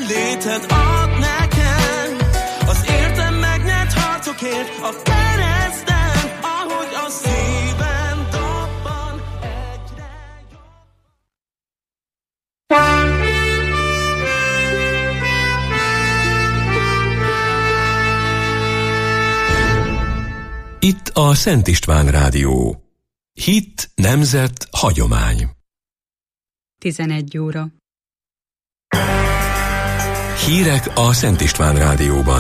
léted ad nekem, az értem megnyert harcokért a kereszten, ahogy a szívem dobban egyre jobb. Itt a Szent István Rádió. Hit, nemzet, hagyomány. 11 óra. Hírek a Szent István Rádióban.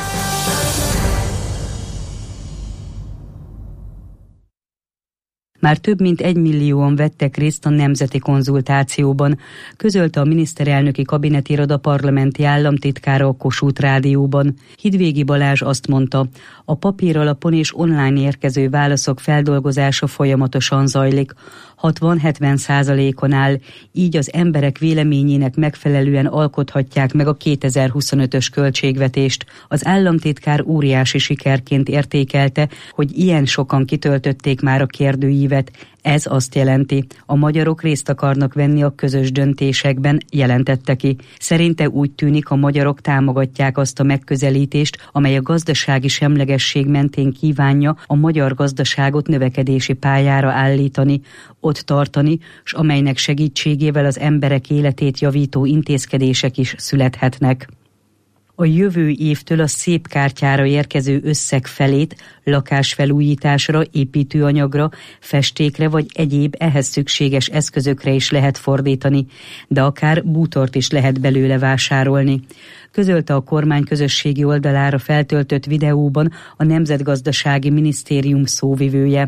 Már több mint 1 millióan vettek részt a nemzeti konzultációban, közölte a miniszterelnöki kabinetiroda parlamenti államtitkára a Kossuth Rádióban. Hidvégi Balázs azt mondta, a papíralapon és online érkező válaszok feldolgozása folyamatosan zajlik. 60-70%-on áll, így az emberek véleményének megfelelően alkothatják meg a 2025-ös költségvetést. Az államtitkár óriási sikerként értékelte, hogy ilyen sokan kitöltötték már a kérdőívet. Ez azt jelenti, a magyarok részt akarnak venni a közös döntésekben, jelentette ki. Szerinte úgy tűnik, a magyarok támogatják azt a megközelítést, amely a gazdasági semlegesség mentén kívánja a magyar gazdaságot növekedési pályára állítani, ott tartani, s amelynek segítségével az emberek életét javító intézkedések is születhetnek. A jövő évtől a szép kártyára érkező összeg felét lakásfelújításra, építőanyagra, festékre vagy egyéb ehhez szükséges eszközökre is lehet fordítani, de akár bútort is lehet belőle vásárolni. Közölte a kormány közösségi oldalára feltöltött videóban a Nemzetgazdasági Minisztérium szóvivője.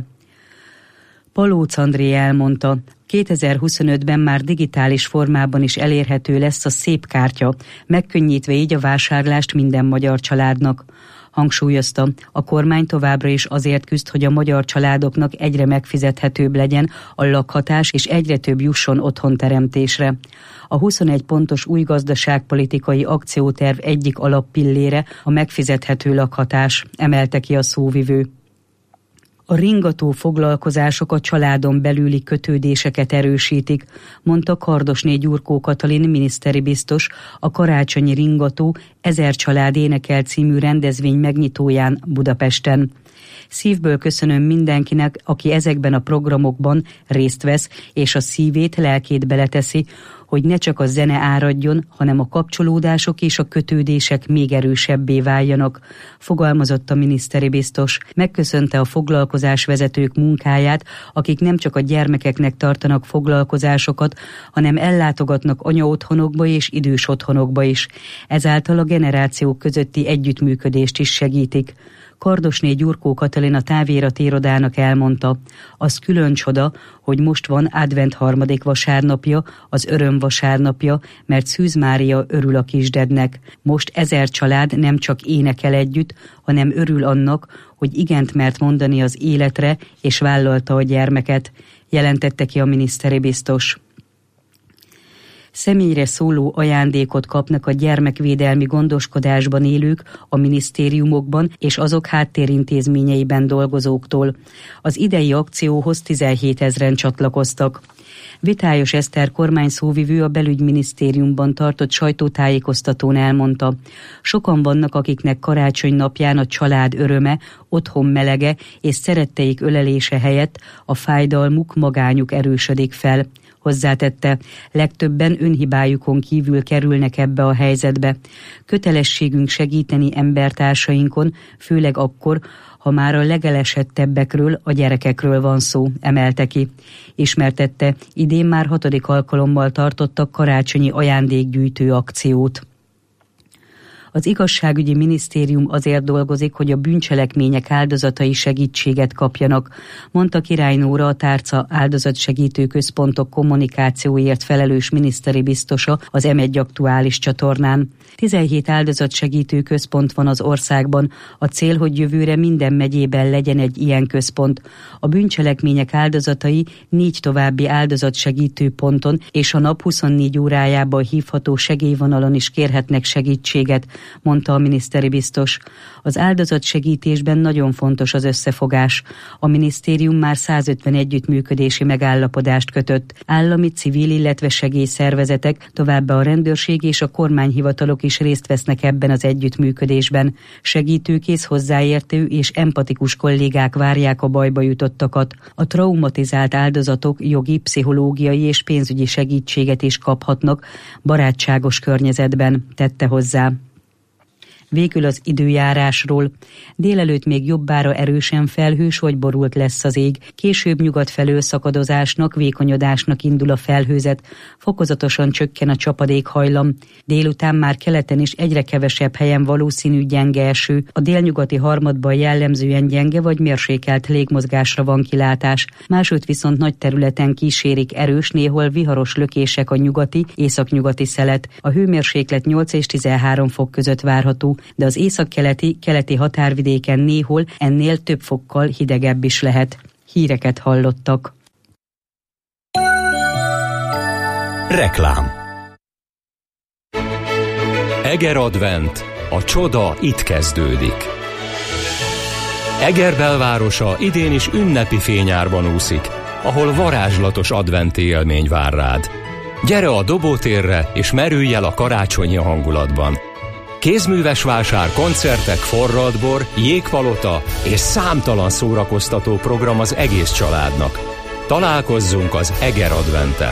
Palóc André elmondta, 2025-ben már digitális formában is elérhető lesz a szép kártya, megkönnyítve így a vásárlást minden magyar családnak. Hangsúlyozta, a kormány továbbra is azért küzd, hogy a magyar családoknak egyre megfizethetőbb legyen a lakhatás és egyre több jusson otthonteremtésre. A 21 pontos új gazdaságpolitikai akcióterv egyik alappillére a megfizethető lakhatás, emelte ki a szóvivő. A ringató foglalkozások a családon belüli kötődéseket erősítik, mondta Kardosné Gyurkó Katalin miniszteri biztos a karácsonyi ringató 1000 család énekel című rendezvény megnyitóján Budapesten. Szívből köszönöm mindenkinek, aki ezekben a programokban részt vesz, és a szívét, lelkét beleteszi, hogy ne csak a zene áradjon, hanem a kapcsolódások és a kötődések még erősebbé váljanak, fogalmazott a miniszteri biztos. Megköszönte a foglalkozásvezetők munkáját, akik nem csak a gyermekeknek tartanak foglalkozásokat, hanem ellátogatnak anyaotthonokba és idős otthonokba is. Ezáltal a generációk közötti együttműködést is segítik. Kardosné Gyurkó Katalin a távirati irodának elmondta, az külön csoda, hogy most van advent 3. vasárnapja, az öröm vasárnapja, mert Szűz Mária örül a kisdednek. Most 1000 család nem csak énekel együtt, hanem örül annak, hogy igent mert mondani az életre, és vállalta a gyermeket, jelentette ki a miniszteri biztos. Személyre szóló ajándékot kapnak a gyermekvédelmi gondoskodásban élők a minisztériumokban és azok háttérintézményeiben dolgozóktól. Az idei akcióhoz 17 000 csatlakoztak. Vitályos Eszter kormányszóvivő a belügyminisztériumban tartott sajtótájékoztatón elmondta, sokan vannak, akiknek karácsony napján a család öröme, otthon melege és szeretteik ölelése helyett a fájdalmuk, magányuk erősödik fel. Hozzátette, legtöbben önhibájukon kívül kerülnek ebbe a helyzetbe. Kötelességünk segíteni embertársainkon, főleg akkor, ha már a legelesettebbekről, a gyerekekről van szó, emelte ki. Ismertette, idén már 6. alkalommal tartottak karácsonyi ajándékgyűjtő akciót. Az igazságügyi minisztérium azért dolgozik, hogy a bűncselekmények áldozatai segítséget kapjanak, mondta Király Nóra, a Tárca áldozatsegítő központok kommunikációért felelős miniszteri biztosa az M1 aktuális csatornán. 17 áldozatsegítő központ van az országban. A cél, hogy jövőre minden megyében legyen egy ilyen központ. A bűncselekmények áldozatai 4 további áldozatsegítő ponton és a nap 24 órájában hívható segélyvonalon is kérhetnek segítséget, mondta a miniszteri biztos. Az áldozatsegítésben nagyon fontos az összefogás. A minisztérium már 150 együttműködési megállapodást kötött. Állami, civil, illetve segélyszervezetek, továbbá a rendőrség és a kormányhivatalok is részt vesznek ebben az együttműködésben. Segítőkész, hozzáértő és empatikus kollégák várják a bajba jutottakat. A traumatizált áldozatok jogi, pszichológiai és pénzügyi segítséget is kaphatnak barátságos környezetben, tette hozzá. Végül az időjárásról. Délelőtt még jobbára erősen felhős vagy borult lesz az ég. Később nyugat felől szakadozásnak, vékonyodásnak indul a felhőzet. Fokozatosan csökken a csapadékhajlam. Délután már keleten is egyre kevesebb helyen valószínű gyenge eső. A délnyugati harmadban jellemzően gyenge vagy mérsékelt légmozgásra van kilátás. Másút viszont nagy területen kísérik erős, néhol viharos lökések a nyugati, északnyugati szelet. A hőmérséklet 8 és 13 fok között várható, de az északkeleti határvidéken néhol ennél több fokkal hidegebb is lehet. Híreket hallottak. Reklám. Eger Advent. A csoda itt kezdődik. Eger belvárosa idén is ünnepi fényárban úszik, ahol varázslatos adventi élmény vár rád. Gyere a Dobótérre és merülj el a karácsonyi hangulatban. Kézműves vásár, koncertek, forradbor, jégpalota és számtalan szórakoztató program az egész családnak. Találkozzunk az Eger Adventen!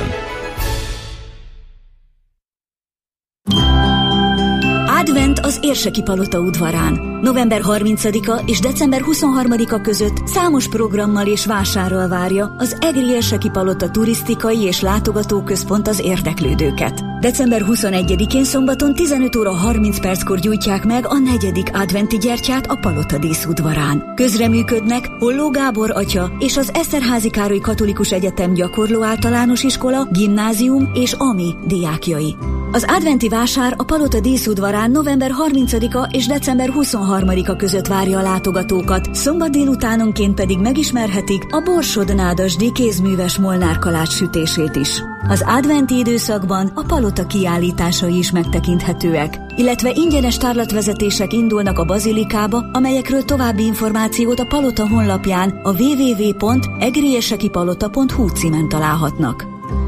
Advent az Érseki Palota udvarán. November 30-a és december 23-a között számos programmal és vásárral várja az Egri Érseki Palota turisztikai és látogatóközpont az érdeklődőket. December 21-én szombaton 15 óra 30 perckor gyújtják meg a 4. adventi gyertyát a Palota díszudvarán. Közreműködnek Holló Gábor atya és az Eszterházy Károly Katolikus Egyetem gyakorló általános iskola, gimnázium és AMI diákjai. Az adventi vásár a Palota díszudvarán november 30-a és december 23-a között várja a látogatókat, szombat délutánonként pedig megismerhetik a Borsod-Nádasdy kézműves molnárkalács sütését is. Az adventi időszakban a Palota kiállításai is megtekinthetőek, illetve ingyenes tárlatvezetések indulnak a bazilikába, amelyekről további információt a Palota honlapján a www.egriesekipalota.hu címen találhatnak.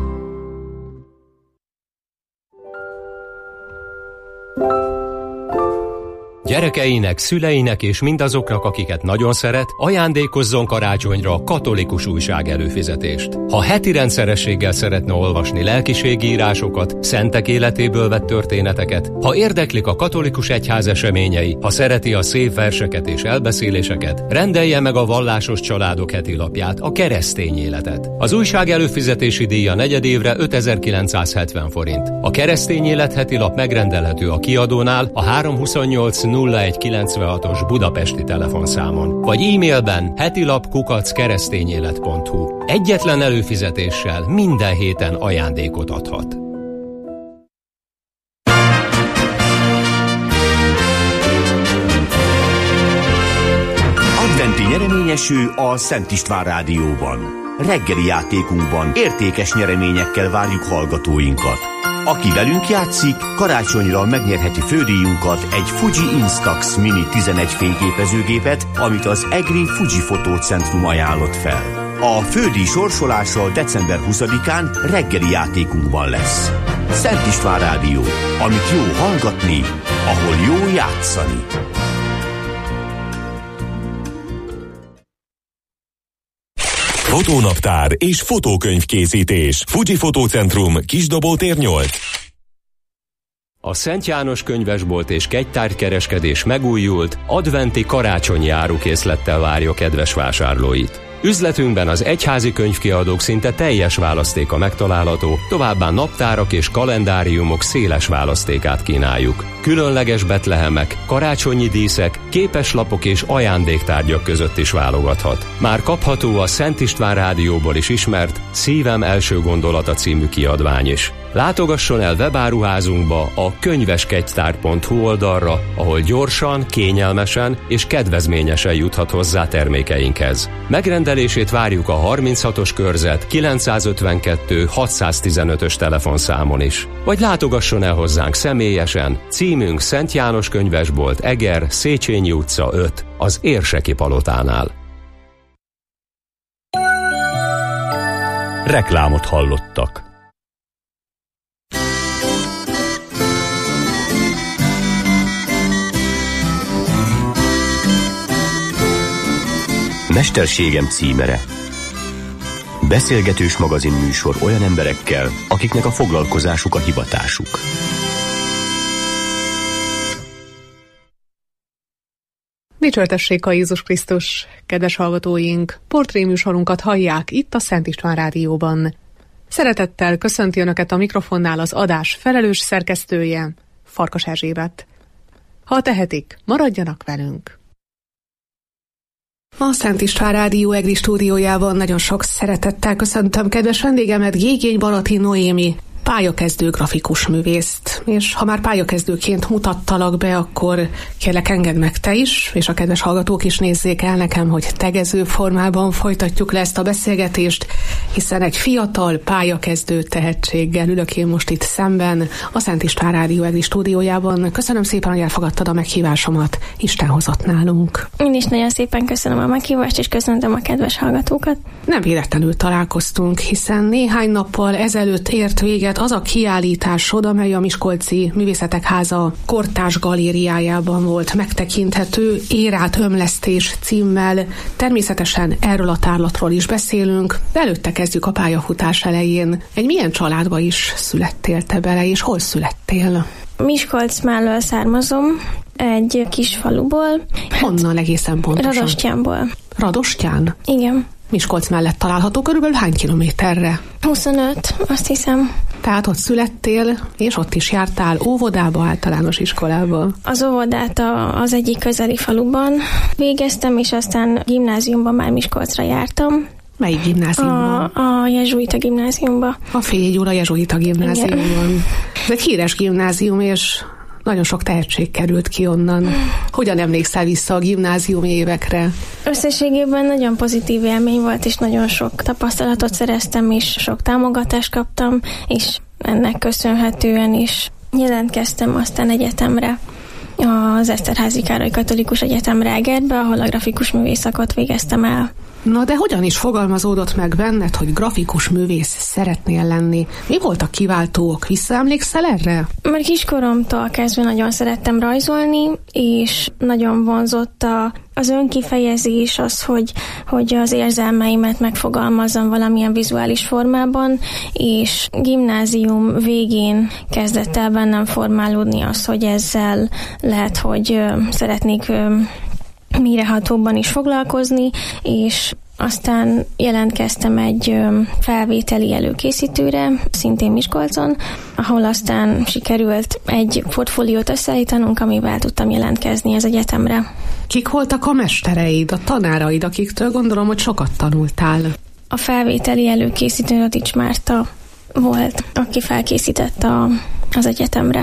Gyerekeinek, szüleinek és mindazoknak, akiket nagyon szeret, ajándékozzon karácsonyra katolikus újság előfizetést. Ha heti rendszerességgel szeretne olvasni lelkiségi írásokat, szentek életéből vett történeteket, ha érdeklik a katolikus egyház eseményei, ha szereti a szép verseket és elbeszéléseket, rendelje meg a Vallásos Családok heti lapját, a Keresztény Életet. Az újság előfizetési díja negyedévre 5970 forint. A Keresztény Élet heti lap megrendelhető a kiadónál a 328 0196-os budapesti telefonszámon, vagy e-mailben hetilap@keresztényélet.hu. Egyetlen előfizetéssel minden héten ajándékot adhat. Adventi nyereményeső a Szent István Rádióban. Reggeli játékunkban értékes nyereményekkel várjuk hallgatóinkat. Aki velünk játszik, karácsonyra megnyerheti fődíjunkat, egy Fuji Instax Mini 11 fényképezőgépet, amit az Egri Fuji Fotócentrum ajánlott fel. A fődíj sorsolása december 20-án reggeli játékunkban lesz. Szent István Rádió, amit jó hallgatni, ahol jó játszani. Fotónaptár és fotókönyvkészítés. Fuji Fotócentrum, Kisdobótér 8. A Szent János könyvesbolt és kegytárgykereskedés megújult, adventi karácsonyi árukészlettel várja kedves vásárlóit. Üzletünkben az egyházi könyvkiadók szinte teljes választéka megtalálható, továbbá naptárak és kalendáriumok széles választékát kínáljuk. Különleges betlehemek, karácsonyi díszek, képeslapok és ajándéktárgyak között is válogathat. Már kapható a Szent István Rádióból is ismert Szívem első gondolata című kiadvány is. Látogasson el webáruházunkba a könyveskegytár.hu oldalra, ahol gyorsan, kényelmesen és kedvezményesen juthat hozzá termékeinkhez. Megrendelését várjuk a 36-os körzet 952 615-ös telefonszámon is. Vagy látogasson el hozzánk személyesen, címünk Szent János Könyvesbolt, Eger, Széchenyi utca 5, az Érseki Palotánál. Reklámot hallottak. Mesterségem címere. Beszélgetős magazinműsor olyan emberekkel, akiknek a foglalkozásuk a hivatásuk. Dicsőrtessék a Jézus Krisztus, kedves hallgatóink! Portréműsorunkat hallják itt a Szent István Rádióban. Szeretettel köszönti Önöket a mikrofonnál az adás felelős szerkesztője, Farkas Erzsébet. Ha tehetik, maradjanak velünk! A Szent István Rádió EGRI stúdiójában nagyon sok szeretettel köszöntöm kedves vendégemet, Gégény Balati Noémi, pályakezdő grafikus művészt. És ha már pályakezdőként mutattalak be, akkor kérlek engedd meg te is, és a kedves hallgatók is nézzék el nekem, hogy tegező formában folytatjuk le ezt a beszélgetést, hiszen egy fiatal pályakezdő tehetséggel ülök én most itt szemben a Szent István Rádió EGRI stúdiójában. Köszönöm szépen, hogy elfogadtad a meghívásomat, Isten hozott nálunk. Én is nagyon szépen köszönöm a meghívást, és köszöntöm a kedves hallgatókat. Nem véletlenül találkoztunk, hiszen néhány nappal ezelőtt ért véget az a kiállításod, amely a Miskolci Művészetek Háza Kortárs galériájában volt megtekinthető, Érát ömlesztés címmel. Természetesen erről a tárlatról is beszélünk, de előtte kezdjük a pályafutás elején. Egy milyen családba is születtél te bele, és hol születtél? Miskolc mellől származom, egy kis faluból. Honnan egészen pontosan? Radostyánból. Radostyán? Igen. Miskolc mellett található, körülbelül hány kilométerre? 25, azt hiszem. Tehát ott születtél, és ott is jártál óvodába, általános iskolába? Az óvodát az egyik közeli faluban végeztem, és aztán gimnáziumban már Miskolcra jártam. Melyik gimnáziumban? A jezsuita gimnáziumban. A Fély Gyula jezsuita gimnáziumban. Ez egy híres gimnázium, és nagyon sok tehetség került ki onnan. Hogyan emlékszel vissza a gimnáziumi évekre? Összességében nagyon pozitív élmény volt, és nagyon sok tapasztalatot szereztem, és sok támogatást kaptam, és ennek köszönhetően is jelentkeztem aztán egyetemre, az Eszterházy Károly Katolikus Egyetemre Egerbe, ahol a grafikus művészakot végeztem el. Na de hogyan is fogalmazódott meg benned, hogy grafikus művész szeretnél lenni? Mi volt a kiváltók? Visszaemlékszel erre? Már kiskoromtól kezdve nagyon szerettem rajzolni, és nagyon vonzott az önkifejezés, az, hogy az érzelmeimet megfogalmazzam valamilyen vizuális formában, és gimnázium végén kezdett el bennem formálódni az, hogy ezzel lehet, hogy szeretnék mélyrehatóbban is foglalkozni, és aztán jelentkeztem egy felvételi előkészítőre, szintén Miskolcon, ahol aztán sikerült egy portfóliót összeállítanunk, amivel tudtam jelentkezni az egyetemre. Kik voltak a mestereid, a tanáraid, akiktől gondolom, hogy sokat tanultál? A felvételi előkészítő Radics Márta volt, aki felkészített az egyetemre.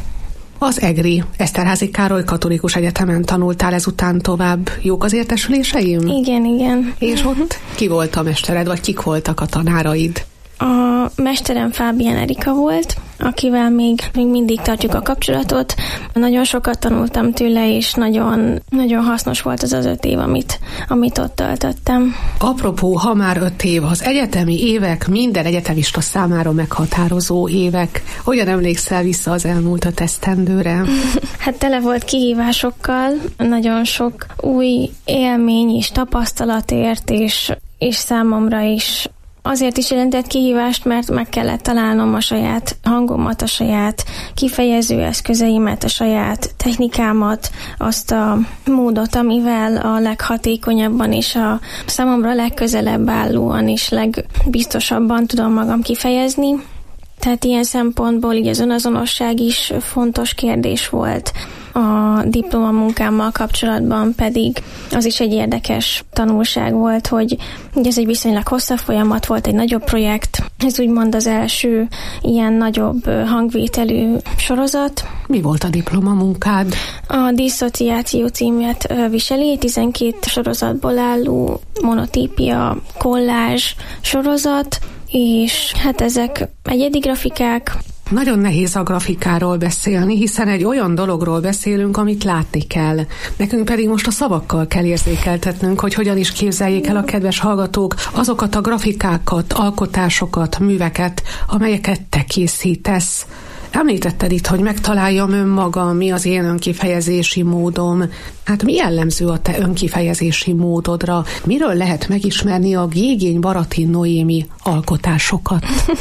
Az EGRI, Eszterházy Károly Katolikus Egyetemen tanultál ezután tovább. Jók az értesüléseim? Igen. És ott ki volt a mestered, vagy kik voltak a tanáraid? A mesterem Fábián Erika volt, akivel még mindig tartjuk a kapcsolatot. Nagyon sokat tanultam tőle, és nagyon, nagyon hasznos volt az 5 év, amit ott töltöttem. Apropó, ha már 5 év, az egyetemi évek minden egyetemista számára meghatározó évek. Hogyan emlékszel vissza az elmúlt 5 esztendőre? Hát tele volt kihívásokkal, nagyon sok új élmény és tapasztalat ért, és számomra is azért is jelentett kihívást, mert meg kellett találnom a saját hangomat, a saját kifejező eszközeimet, a saját technikámat, azt a módot, amivel a leghatékonyabban és a számomra legközelebb állóan és legbiztosabban tudom magam kifejezni. Tehát ilyen szempontból így az önazonosság is fontos kérdés volt. A diplomamunkámmal kapcsolatban pedig az is egy érdekes tanulság volt, hogy ez egy viszonylag hosszabb folyamat volt, egy nagyobb projekt. Ez úgymond az első ilyen nagyobb hangvételű sorozat. Mi volt a diplomamunkád? A disszociáció címet viseli, 12 sorozatból álló monotípia, kollázs sorozat, és hát ezek egyedi grafikák. Nagyon nehéz a grafikáról beszélni, hiszen egy olyan dologról beszélünk, amit látni kell. Nekünk pedig most a szavakkal kell érzékeltetnünk, hogy hogyan is képzeljék el a kedves hallgatók azokat a grafikákat, alkotásokat, műveket, amelyeket te készítesz. Említetted itt, hogy megtaláljam önmagam, mi az én önkifejezési módom. Hát mi jellemző a te önkifejezési módodra? Miről lehet megismerni a Gégény-Baratin Noémi alkotásokat?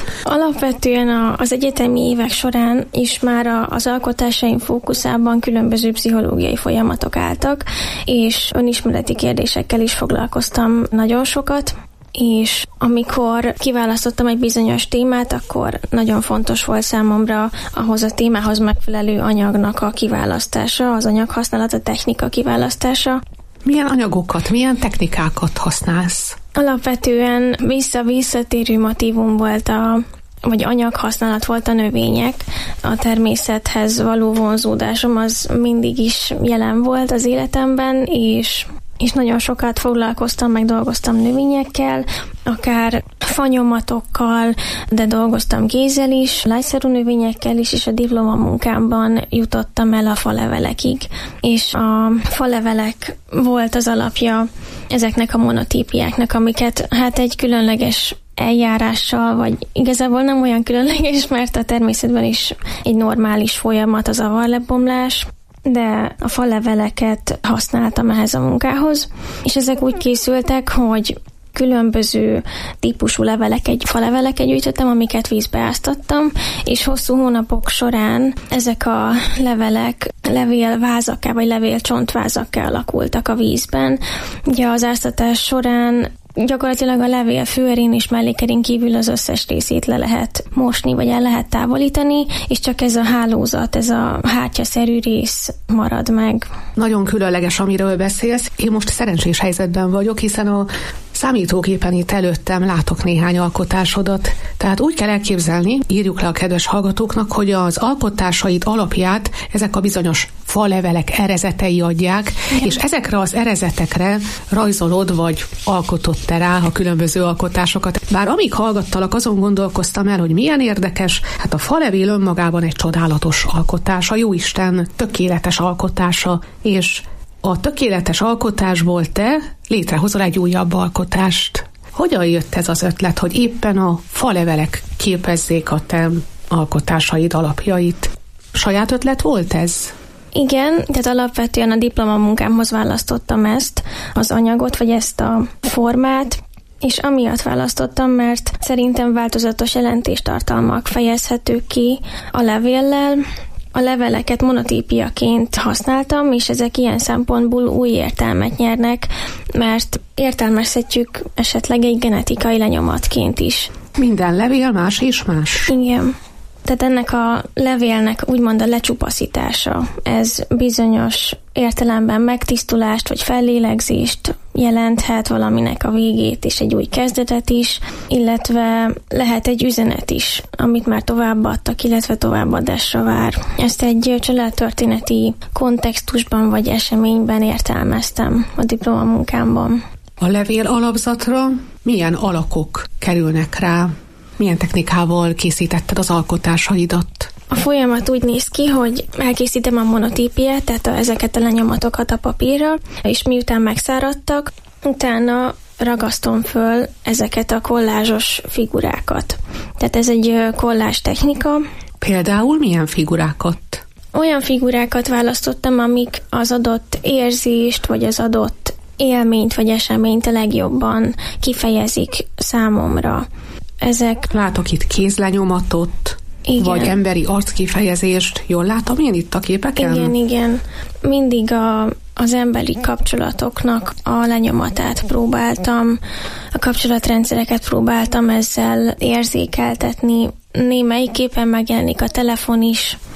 Alapvetően az egyetemi évek során is már az alkotásaim fókuszában különböző pszichológiai folyamatok álltak, és önismereti kérdésekkel is foglalkoztam nagyon sokat. És amikor kiválasztottam egy bizonyos témát, akkor nagyon fontos volt számomra ahhoz a témához megfelelő anyagnak a kiválasztása, az anyaghasználat, a technika kiválasztása. Milyen anyagokat, milyen technikákat használsz? Alapvetően visszatérő motívum volt vagy anyaghasználat volt a növények. A természethez való vonzódásom az mindig is jelen volt az életemben, és nagyon sokat foglalkoztam, meg dolgoztam növényekkel, akár fanyomatokkal, de dolgoztam gézzel is, lágyszerű növényekkel is, és a diplomamunkámban jutottam el a falevelekig. És a falevelek volt az alapja ezeknek a monotípiáknak, amiket hát egy különleges eljárással, vagy igazából nem olyan különleges, mert a természetben is egy normális folyamat az avarlebomlás, de a faleveleket használtam ehhez a munkához, és ezek úgy készültek, hogy különböző típusú faleveleket gyűjtöttem, amiket vízbe áztattam, és hosszú hónapok során ezek a levelek levélvázakká, vagy levélcsontvázakká alakultak a vízben. Ugye az áztatás során gyakorlatilag a levél főerén és mellékerén kívül az összes részét le lehet mosni, vagy el lehet távolítani, és csak ez a hálózat, ez a hátyaszerű rész marad meg. Nagyon különleges, amiről beszélsz. Én most szerencsés helyzetben vagyok, hiszen a számítógépen itt előttem látok néhány alkotásodat. Tehát úgy kell elképzelni, írjuk le a kedves hallgatóknak, hogy az alkotásaid alapját ezek a bizonyos falevelek erezetei adják, igen. És ezekre az erezetekre rajzolod, vagy alkotod te rá a különböző alkotásokat. Bár amíg hallgattalak, azon gondolkoztam el, hogy milyen érdekes, hát a falevél önmagában egy csodálatos alkotás, a Jóisten tökéletes alkotása, és a tökéletes alkotásból te létrehozol egy újabb alkotást. Hogyan jött ez az ötlet, hogy éppen a falevelek képezzék a te alkotásaid alapjait? Saját ötlet volt ez? Igen, tehát alapvetően a diplomamunkámhoz választottam ezt az anyagot, vagy ezt a formát, és amiatt választottam, mert szerintem változatos jelentéstartalmak fejezhetők ki a levéllel. A leveleket monotípiaként használtam, és ezek ilyen szempontból új értelmet nyernek, mert értelmezhetjük esetleg egy genetikai lenyomatként is. Minden levél más és más? Igen. Tehát ennek a levélnek úgymond a lecsupaszítása, ez bizonyos értelemben megtisztulást vagy fellélegzést jelenthet, valaminek a végét és egy új kezdetet is, illetve lehet egy üzenet is, amit már továbbadtak, illetve továbbadásra vár. Ezt egy családtörténeti kontextusban vagy eseményben értelmeztem a diplomamunkámban. A levél alapzatra milyen alakok kerülnek rá? Milyen technikával készítetted az alkotásaidat? A folyamat úgy néz ki, hogy elkészítem a monotípiát, tehát ezeket a lenyomatokat a papírra, és miután megszáradtak, utána ragasztom föl ezeket a kollázsos figurákat. Tehát ez egy kollázs technika. Például milyen figurákat? Olyan figurákat választottam, amik az adott érzést, vagy az adott élményt, vagy eseményt a legjobban kifejezik számomra. Ezek... Látok itt kézlenyomatot, igen. Vagy emberi arckifejezést. Jól látom én itt a képeken? Igen. Mindig az emberi kapcsolatoknak a lenyomatát próbáltam, a kapcsolatrendszereket próbáltam ezzel érzékeltetni. Némelyik képen megjelenik a telefon is,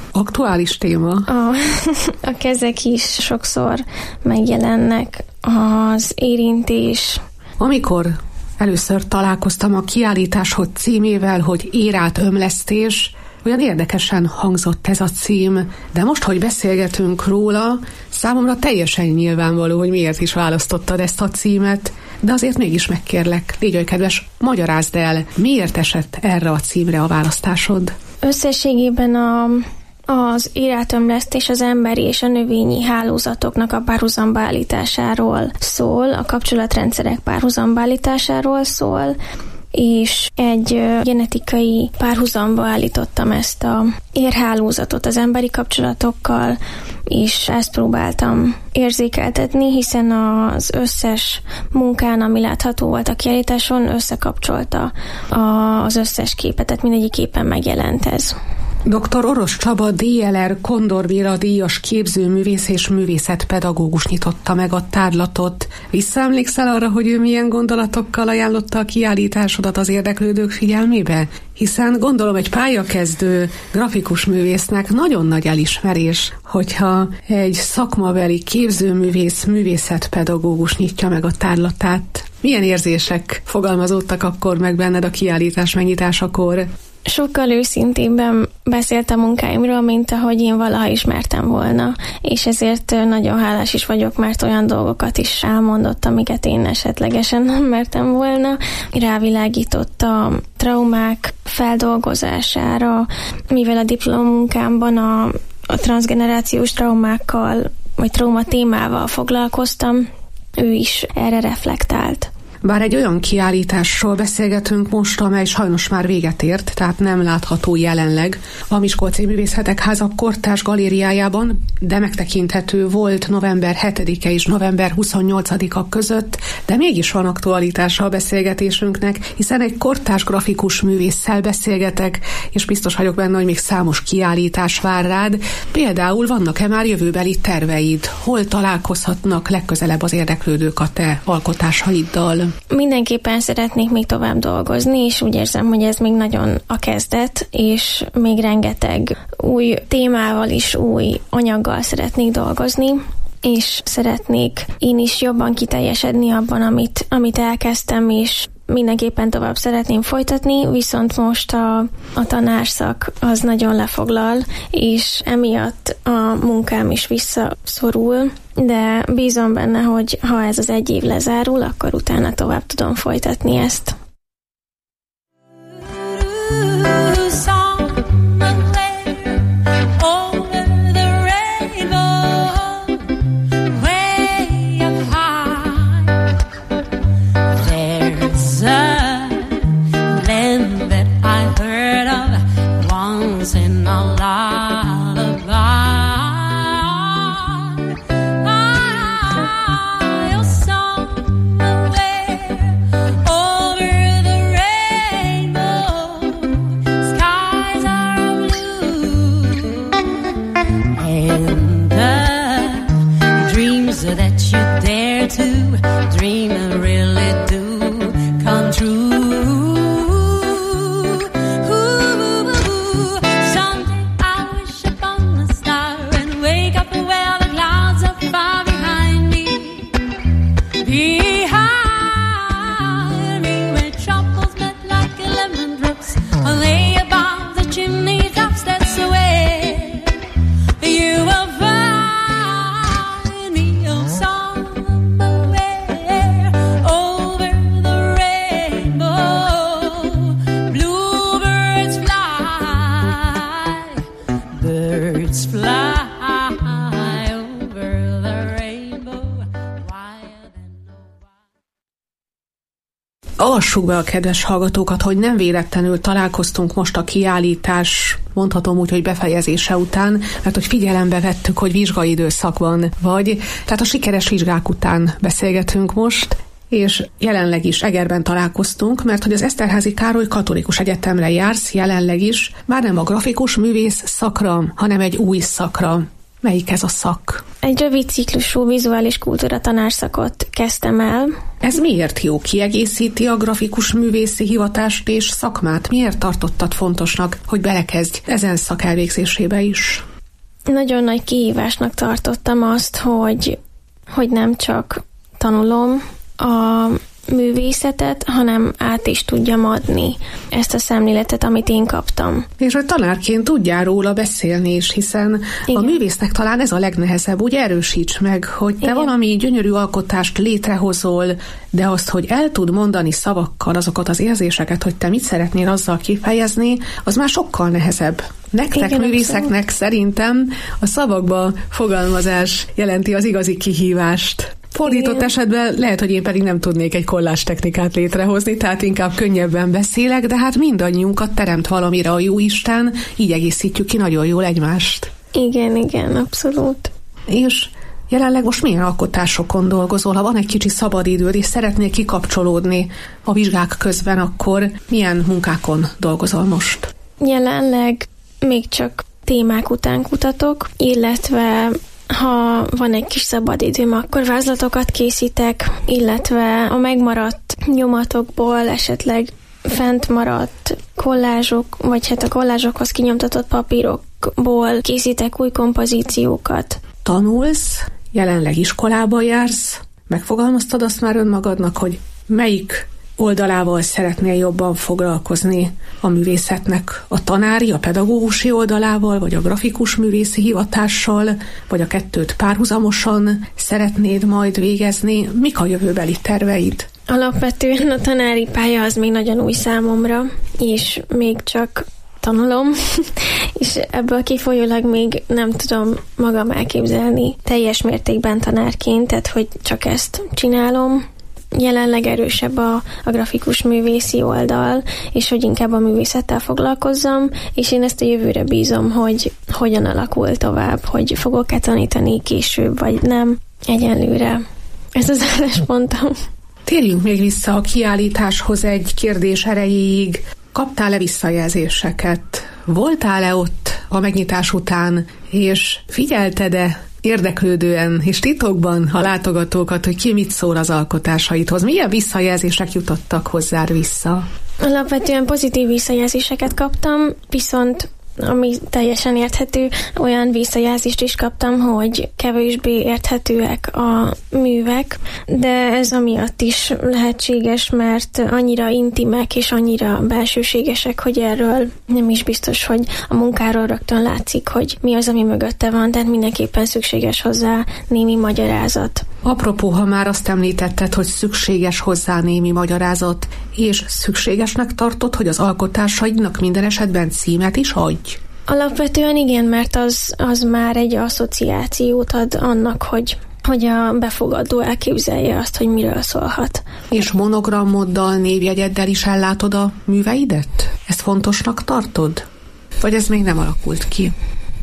Aktuális téma. A kezek is sokszor megjelennek, az érintés. Amikor először találkoztam a kiállításod címével, hogy érát ömlesztés, olyan érdekesen hangzott ez a cím, de most, hogy beszélgetünk róla, számomra teljesen nyilvánvaló, hogy miért is választottad ezt a címet, de azért mégis megkérlek, légy olyan kedves, magyarázd el, miért esett erre a címre a választásod? Összességében az érátömlesztés az emberi és a növényi hálózatoknak a párhuzamba állításáról szól, a kapcsolatrendszerek párhuzamba állításáról szól, és egy genetikai párhuzamba állítottam ezt a érhálózatot az emberi kapcsolatokkal, és ezt próbáltam érzékeltetni, hiszen az összes munkán, ami látható volt a kiállításon, összekapcsolta az összes képet, tehát mindegyik képen megjelent ez. Dr. Orosz Csaba DLR Kondor Béla díjas képzőművész és művészetpedagógus nyitotta meg a tárlatot. Visszaemlékszel arra, hogy ő milyen gondolatokkal ajánlotta a kiállításodat az érdeklődők figyelmébe? Hiszen gondolom egy pályakezdő grafikus művésznek nagyon nagy elismerés, hogyha egy szakmabeli képzőművész, művészetpedagógus nyitja meg a tárlatát. Milyen érzések fogalmazódtak akkor meg benned a kiállítás megnyitásakor? Sokkal őszintébben beszélt a munkáimról, mint ahogy én valaha ismertem volna, és ezért nagyon hálás is vagyok, mert olyan dolgokat is elmondott, amiket én esetlegesen nem mertem volna. Rávilágított a traumák feldolgozására, mivel a diplomunkámban a transzgenerációs traumákkal, vagy trauma témával foglalkoztam, ő is erre reflektált. Bár egy olyan kiállításról beszélgetünk most, amely sajnos már véget ért, tehát nem látható jelenleg a Miskolci Művészetek Háza Kortárs galériájában, de megtekinthető volt november 7-e és november 28-a között, de mégis van aktualitása a beszélgetésünknek, hiszen egy kortárs grafikus művésszel beszélgetek, és biztos vagyok benne, hogy még számos kiállítás vár rád. Például vannak-e már jövőbeli terveid? Hol találkozhatnak legközelebb az érdeklődők a te alkotásaiddal? Mindenképpen szeretnék még tovább dolgozni, és úgy érzem, hogy ez még nagyon a kezdet, és még rengeteg új témával is, új anyaggal szeretnék dolgozni, és szeretnék én is jobban kiteljesedni abban, amit elkezdtem, és mindenképpen tovább szeretném folytatni, viszont most a tanárszak az nagyon lefoglal, és emiatt a munkám is visszaszorul, de bízom benne, hogy ha ez az 1 év lezárul, akkor utána tovább tudom folytatni ezt. Avassuk be a kedves hallgatókat, hogy nem véletlenül találkoztunk most a kiállítás, mondhatom úgy, hogy befejezése után, mert hogy figyelembe vettük, hogy vizsgai időszakban vagy, tehát a sikeres vizsgák után beszélgetünk most, és jelenleg is Egerben találkoztunk, mert hogy az Eszterházy Károly Katolikus Egyetemre jársz jelenleg is, már nem a grafikus művész szakra, hanem egy új szakra. Melyik ez a szak? Egy rövid ciklusú vizuális kultúra tanárszakot kezdtem el. Ez miért jó? Kiegészíti a grafikus művészi hivatást és szakmát? Miért tartottad fontosnak, hogy belekezdj ezen szak elvégzésébe is? Nagyon nagy kihívásnak tartottam azt, hogy nem csak tanulom a művészetet, hanem át is tudjam adni ezt a szemléletet, amit én kaptam. És hogy tanárként tudjál róla beszélni is, hiszen igen, a művésznek talán ez a legnehezebb, úgy erősíts meg, hogy te igen, valami gyönyörű alkotást létrehozol, de azt, hogy el tud mondani szavakkal azokat az érzéseket, hogy te mit szeretnél azzal kifejezni, az már sokkal nehezebb. Nektek, igen, művészeknek abszolút. Szerintem a szavakba fogalmazás jelenti az igazi kihívást. Fordított esetben lehet, hogy én pedig nem tudnék egy kollázs technikát létrehozni, tehát inkább könnyebben beszélek, de hát mindannyiunkat teremt valamire a Jóisten, így egészítjük ki nagyon jól egymást. Igen, abszolút. És jelenleg most milyen alkotásokon dolgozol? Ha van egy kicsi szabadidőd, és szeretnél kikapcsolódni a vizsgák közben, akkor milyen munkákon dolgozol most? Jelenleg még csak témák után kutatok, illetve ha van egy kis szabadidőm, akkor vázlatokat készítek, illetve a megmaradt nyomatokból esetleg fent maradt kollázsok, vagy hát a kollázsokhoz kinyomtatott papírokból készítek új kompozíciókat. Tanulsz, jelenleg iskolába jársz, megfogalmaztad azt már önmagadnak, hogy melyik oldalával szeretnél jobban foglalkozni a művészetnek? A tanári, a pedagógusi oldalával, vagy a grafikus művészi hivatással, vagy a kettőt párhuzamosan szeretnéd majd végezni? Mik a jövőbeli terveid? Alapvetően a tanári pálya az még nagyon új számomra, és még csak tanulom, és ebből kifolyólag még nem tudom magam elképzelni teljes mértékben tanárként, tehát hogy csak ezt csinálom. Jelenleg erősebb a grafikus művészi oldal, és hogy inkább a művészettel foglalkozzam, és én ezt a jövőre bízom, hogy hogyan alakul tovább, hogy fogok-e tanítani később, vagy nem. Egyenlőre ez az álláspontom. Térjünk még vissza a kiállításhoz egy kérdés erejéig. Kaptál-e visszajelzéseket? Voltál-e ott a megnyitás után, és figyelted-e érdeklődően és titokban a látogatókat, hogy ki mit szól az alkotásaidhoz? Milyen visszajelzések jutottak hozzád vissza? Alapvetően pozitív visszajelzéseket kaptam, viszont ami teljesen érthető, olyan visszajelzést is kaptam, hogy kevésbé érthetőek a művek, de ez amiatt is lehetséges, mert annyira intimek és annyira belsőségesek, hogy erről nem is biztos, hogy a munkáról rögtön látszik, hogy mi az, ami mögötte van, tehát mindenképpen szükséges hozzá némi magyarázat. Apropó, ha már azt említetted, hogy szükséges hozzá némi magyarázat, és szükségesnek tartod, hogy az alkotásaidnak minden esetben címet is adj? Alapvetően igen, mert az már egy asszociációt ad annak, hogy a befogadó elképzelje azt, hogy miről szólhat. És monogramoddal, névjegyeddel is ellátod a műveidet? Ezt fontosnak tartod? Vagy ez még nem alakult ki?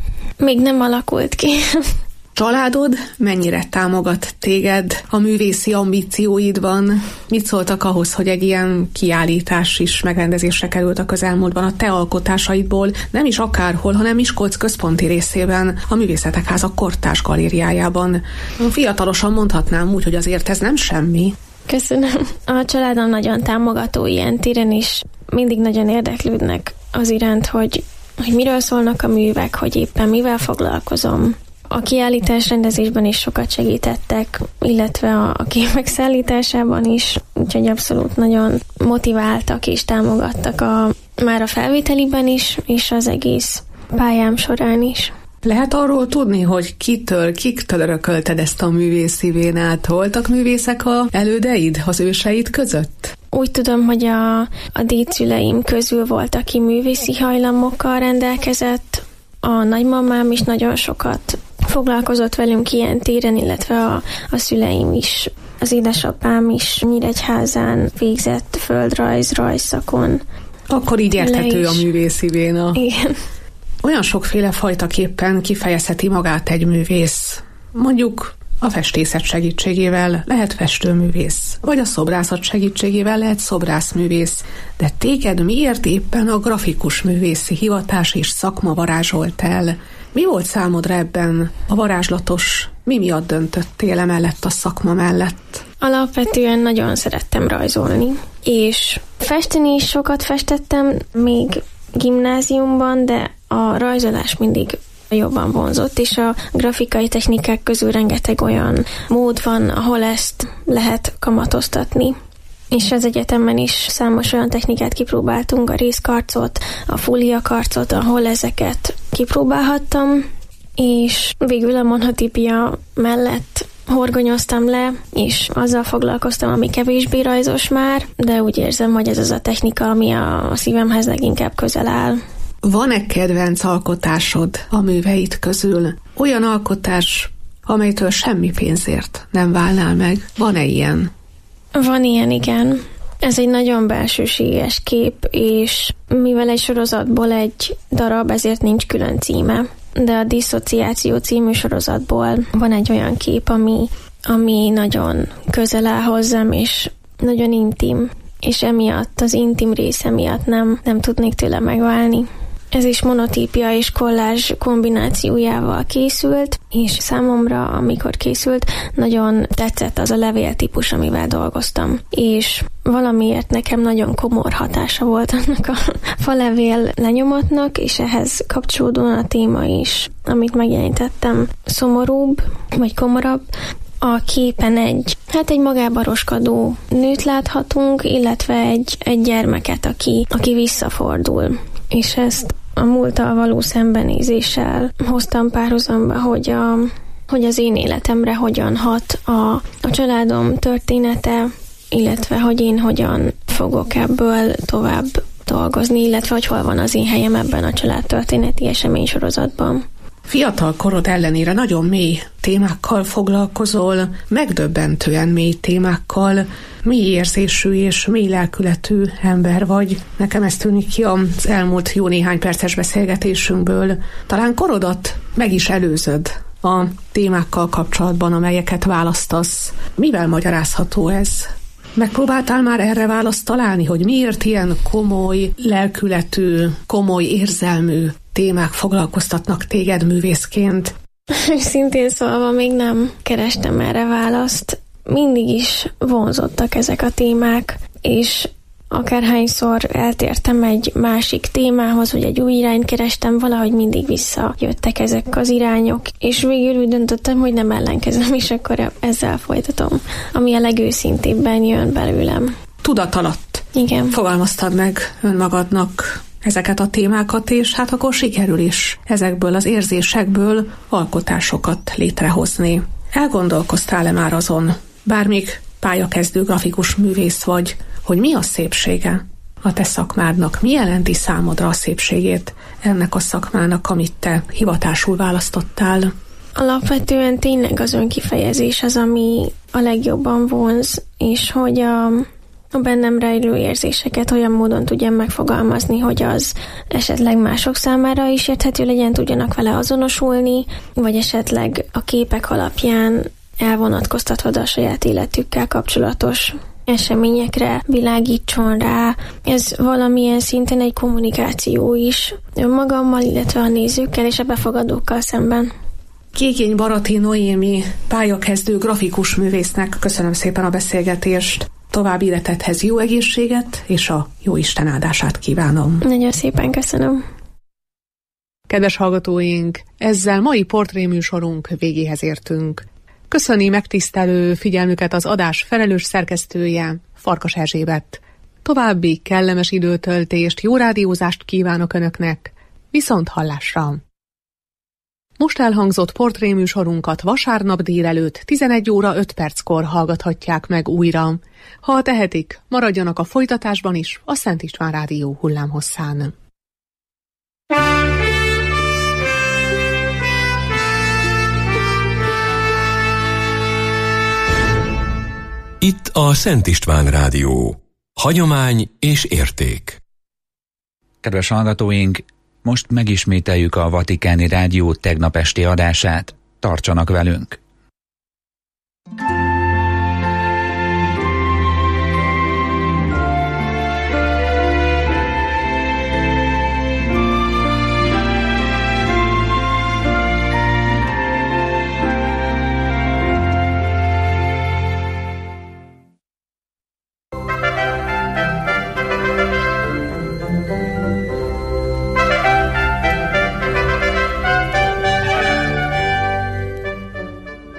Még nem alakult ki. Családod mennyire támogat téged a művészi ambícióidban? Mit szóltak ahhoz, hogy egy ilyen kiállítás is megrendezésre került a közelmúltban a te alkotásaidból, nem is akárhol, hanem Miskolc központi részében, a Művészetek Háza Kortárs galériájában? Fiatalosan mondhatnám úgy, hogy azért ez nem semmi. Köszönöm. A családom nagyon támogató ilyen téren is. Mindig nagyon érdeklődnek az iránt, hogy miről szólnak a művek, hogy éppen mivel foglalkozom. A kiállítás rendezésben is sokat segítettek, illetve a képek szállításában is, úgyhogy abszolút nagyon motiváltak és támogattak már a felvételiben is, és az egész pályám során is. Lehet arról tudni, hogy kiktől örökölted ezt a művészi vénát? Voltak művészek a elődeid, az őseid között? Úgy tudom, hogy a dédszüleim közül volt, aki művészi hajlamokkal rendelkezett. A nagymamám is nagyon sokat foglalkozott velünk ilyen téren, illetve a szüleim is. Az édesapám is Nyíregyházán végzett rajzszakon. Akkor így érthető a művészi véna. Igen. Olyan sokféle fajtaképpen kifejezheti magát egy művész. Mondjuk a festészet segítségével lehet festőművész, vagy a szobrászat segítségével lehet szobrászművész. De téged miért éppen a grafikus művészi hivatás és szakma varázsolt el? Mi volt számodra ebben a varázslatos? Mi miatt döntöttél emellett a szakma mellett? Alapvetően nagyon szerettem rajzolni, és festeni is sokat festettem, még gimnáziumban, de a rajzolás mindig jobban vonzott, és a grafikai technikák közül rengeteg olyan mód van, ahol ezt lehet kamatoztatni. És az egyetemen is számos olyan technikát kipróbáltunk, a részkarcot, a fóliakarcot, ahol ezeket kipróbálhattam, és végül a monotípia mellett horgonyoztam le, és azzal foglalkoztam, ami kevésbé rajzos már, de úgy érzem, hogy ez az a technika, ami a szívemhez leginkább közel áll. Van-e kedvenc alkotásod a műveid közül? Olyan alkotás, amelytől semmi pénzért nem válnál meg? Van-e ilyen? Van ilyen, igen. Ez egy nagyon belsőséges kép, és mivel egy sorozatból egy darab, ezért nincs külön címe. De a Disszociáció című sorozatból van egy olyan kép, ami nagyon közel áll hozzám, és nagyon intim, és emiatt, az intim része miatt nem tudnék tőle megválni. Ez is monotípia és kollázs kombinációjával készült, és számomra, amikor készült, nagyon tetszett az a levéltípus, amivel dolgoztam. És valamiért nekem nagyon komor hatása volt annak a falevél lenyomatnak, és ehhez kapcsolódóan a téma is, amit megjelentettem, szomorúbb, vagy komorabb. A képen egy magában roskadó nőt láthatunk, illetve egy gyermeket, aki visszafordul. És ezt a múlttal való szembenézéssel hoztam párhuzamba, hogy az én életemre hogyan hat a családom története, illetve hogy én hogyan fogok ebből tovább dolgozni, illetve hogy hol van az én helyem ebben a családtörténeti eseménysorozatban. Fiatal korod ellenére nagyon mély témákkal foglalkozol, megdöbbentően mély témákkal, mély érzésű és mély lelkületű ember vagy. Nekem ez tűnik ki az elmúlt jó néhány perces beszélgetésünkből. Talán korodat meg is előzöd a témákkal kapcsolatban, amelyeket választasz. Mivel magyarázható ez? Megpróbáltál már erre választ találni, hogy miért ilyen komoly lelkületű, komoly érzelmű témák foglalkoztatnak téged művészként? Szintén szólva még nem kerestem erre választ. Mindig is vonzottak ezek a témák, és akárhányszor eltértem egy másik témához, vagy egy új irányt kerestem, valahogy mindig visszajöttek ezek az irányok, és végül úgy döntöttem, hogy nem ellenkezem, és akkor ezzel folytatom, ami a legőszintébben jön belőlem. Tudat alatt. Igen. Fogalmaztad meg önmagadnak ezeket a témákat, és hát akkor sikerül is ezekből az érzésekből alkotásokat létrehozni. Elgondolkoztál-e már azon, bár még pályakezdő grafikus művész vagy, hogy mi a szépsége a te szakmádnak? Mi jelenti számodra a szépségét ennek a szakmának, amit te hivatásul választottál? Alapvetően tényleg az önkifejezés az, ami a legjobban vonz, és hogy a bennem rejlő érzéseket olyan módon tudjam megfogalmazni, hogy az esetleg mások számára is érthető legyen, tudjanak vele azonosulni, vagy esetleg a képek alapján elvonatkoztatva a saját életükkel kapcsolatos eseményekre világítson rá. Ez valamilyen szinten egy kommunikáció is önmagammal, illetve a nézőkkel és a befogadókkal szemben. Kégény Baraty Noémi pályakezdő grafikus művésznek köszönöm szépen a beszélgetést. További életedhez jó egészséget, és a jó Isten áldását kívánom. Nagyon szépen köszönöm. Kedves hallgatóink, ezzel mai portréműsorunk végéhez értünk. Köszöni megtisztelő figyelmüket az adás felelős szerkesztője, Farkas Erzsébet. További kellemes időtöltést, jó rádiózást kívánok Önöknek, viszont hallásra! Most elhangzott portréműsorunkat vasárnap délelőtt 11 óra 5 perckor hallgathatják meg újra. Ha tehetik, maradjanak a folytatásban is a Szent István Rádió hullámhosszán. Itt a Szent István Rádió. Hagyomány és érték. Kedves hallgatóink, most megismételjük a Vatikáni Rádió tegnap esti adását. Tartsanak velünk!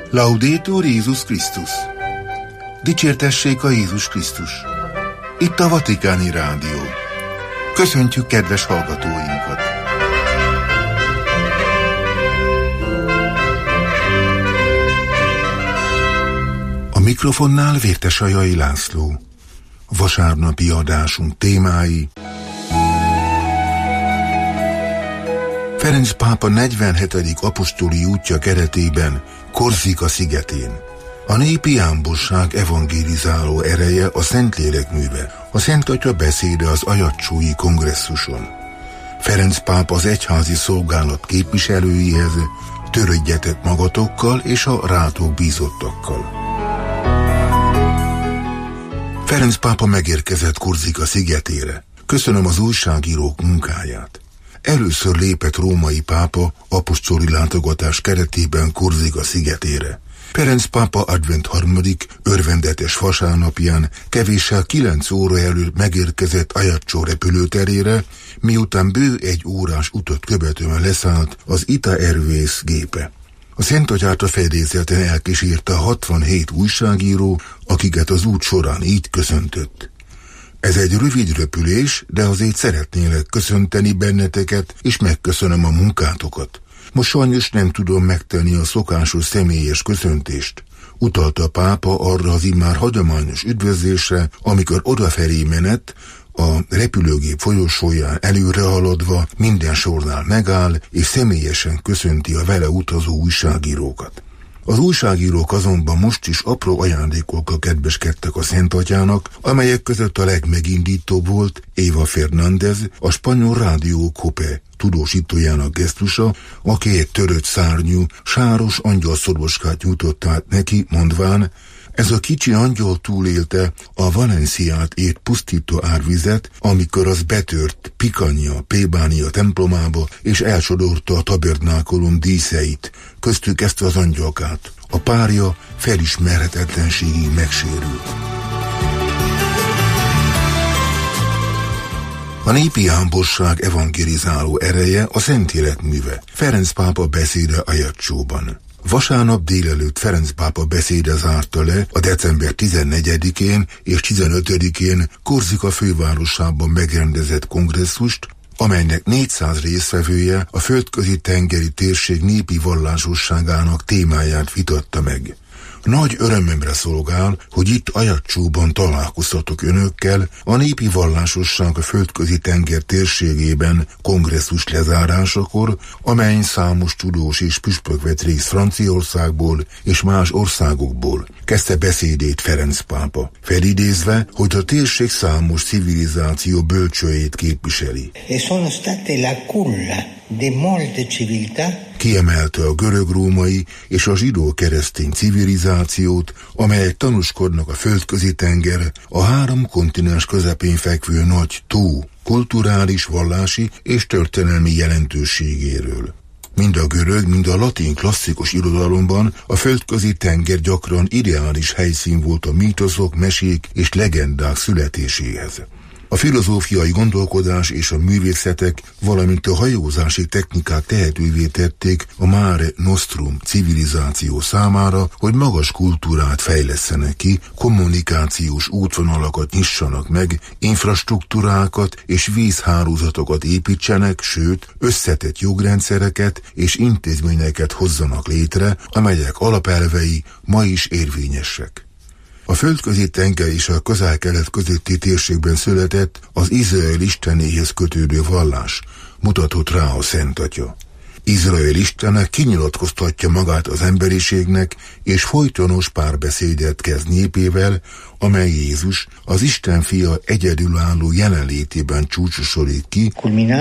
Laudetur Jézus Krisztus! Dicsértessék a Jézus Krisztus! Itt a Vatikáni Rádió. Köszöntjük kedves hallgatóinkat! A mikrofonnál Vértesajai László. Vasárnapi adásunk témái: Ferenc pápa 47. apostoli útja keretében Korzika szigetén. A népi jámbosság evangélizáló ereje a Szentlélek műve, a Szent Atya beszéde az ajaccsói kongresszuson. Ferenc pápa az egyházi szolgálat képviselőihez: törődjetek magatokkal és a rátok bízottakkal. Ferenc pápa megérkezett Korzika szigetére. Köszönöm az újságírók munkáját. Először lépett római pápa apostoli látogatás keretében Korzika szigetére. Ferenc pápa advent 3. örvendetes vasárnapján kevéssel 9 óra előtt megérkezett Ajaccio repülőterére, miután bő 1 órás utat követően leszállt az ITA Airways gépe. A Szent Atyát a fedélzeten elkísérte 67 újságíró, akiket az út során így köszöntött. Ez egy rövid repülés, de azért szeretnélek köszönteni benneteket, és megköszönöm a munkátokat. Most sajnos nem tudom megtenni a szokásos személyes köszöntést. Utalta a pápa arra az immár hagyományos üdvözlésre, amikor odafelé menet, a repülőgép folyosóján előre haladva minden sornál megáll, és személyesen köszönti a vele utazó újságírókat. Az újságírók azonban most is apró ajándékokkal kedveskedtek a Szent Atyának, amelyek között a legmegindítóbb volt Eva Fernández, a spanyol rádió COPE tudósítójának gesztusa, aki egy törött szárnyú, sáros angyalszorvoskát nyújtott át neki, mondván: ez a kicsi angyal túlélte a Valenciát ért pusztító árvizet, amikor az betört Pikanya, plébánia templomába, és elsodorta a tabernákolum díszeit, köztük ezt az angyalkát. A párja felismerhetetlenségig megsérült. A népi jámbosság evangelizáló ereje a Szentlélek műve. Ferenc pápa beszéde Ajaccióban. Vasárnap délelőtt Ferenc pápa beszéde zárta le a december 14-én és 15-én Korzika fővárosában megrendezett kongresszust, amelynek 400 résztvevője a földközi tengeri térség népi vallásosságának témáját vitatta meg. Nagy örömömre szolgál, hogy itt Ajaccióban találkoztatok önökkel a népi vallásosság a földközi tenger térségében kongresszus lezárásakor, amelyen számos tudós és püspök vett részt Franciaországból és más országokból. Kezdte beszédét Ferenc pápa, felidézve, hogy a térség számos civilizáció bölcsőjét képviseli. Kiemelte a görög-római és a zsidó-keresztény civilizációt, amelyek tanúskodnak a földközi tenger, a 3 kontinens közepén fekvő nagy tó kulturális, vallási és történelmi jelentőségéről. Mind a görög, mind a latin klasszikus irodalomban a földközi tenger gyakran ideális helyszín volt a mítoszok, mesék és legendák születéséhez. A filozófiai gondolkodás és a művészetek, valamint a hajózási technikák tehetővé tették a Mare Nostrum civilizáció számára, hogy magas kultúrát fejlesszenek ki, kommunikációs útvonalakat nyissanak meg, infrastruktúrákat és vízhálózatokat építsenek, sőt, összetett jogrendszereket és intézményeket hozzanak létre, amelyek alapelvei ma is érvényesek. A földközi tenger és a Közel-Kelet közötti térségben született az Izrael istenéhez kötődő vallás, mutatott rá a Szent Atya. Izrael istene kinyilatkoztatja magát az emberiségnek, és folytonos párbeszédet kezd népével, amely Jézus, az Isten fia egyedülálló jelenlétében csúcsosodik ki,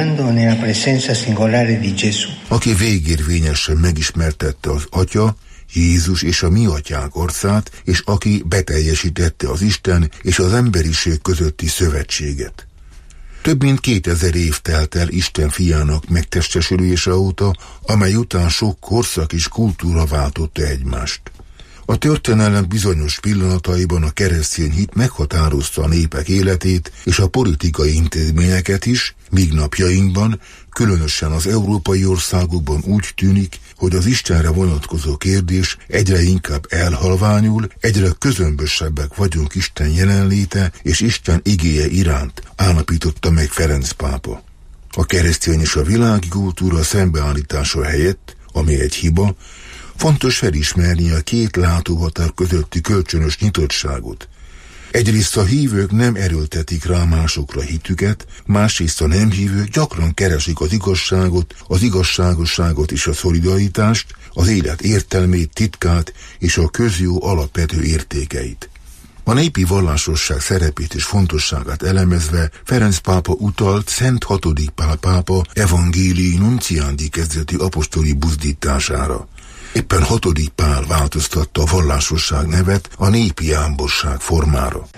aki végérvényesen megismertette az Atya, Jézus és a mi atyánk arcát, és aki beteljesítette az Isten és az emberiség közötti szövetséget. Több mint 2000 év telt el Isten fiának megtestesülése óta, amely után sok korszak és kultúra váltotta egymást. A történelem bizonyos pillanataiban a keresztény hit meghatározta a népek életét és a politikai intézményeket is, míg napjainkban, különösen az európai országokban úgy tűnik, hogy az Istenre vonatkozó kérdés egyre inkább elhalványul, egyre közömbösebbek vagyunk Isten jelenléte és Isten igéje iránt, állapította meg Ferenc pápa. A keresztény és a világi kultúra szembeállítása helyett, ami egy hiba, fontos felismerni a két látóhatár közötti kölcsönös nyitottságot. Egyrészt a hívők nem erőltetik rá másokra hitüket, másrészt a nem hívők gyakran keresik az igazságot, az igazságosságot és a szolidaritást, az élet értelmét, titkát és a közjó alapvető értékeit. A népi vallásosság szerepét és fontosságát elemezve Ferenc pápa utalt Szent Hatodik Pál pápa Evangelii Nunciandi kezdetű apostoli buzdítására. Éppen Hatodik Pál változtatta a vallásosság nevet a népi jámbosság formára.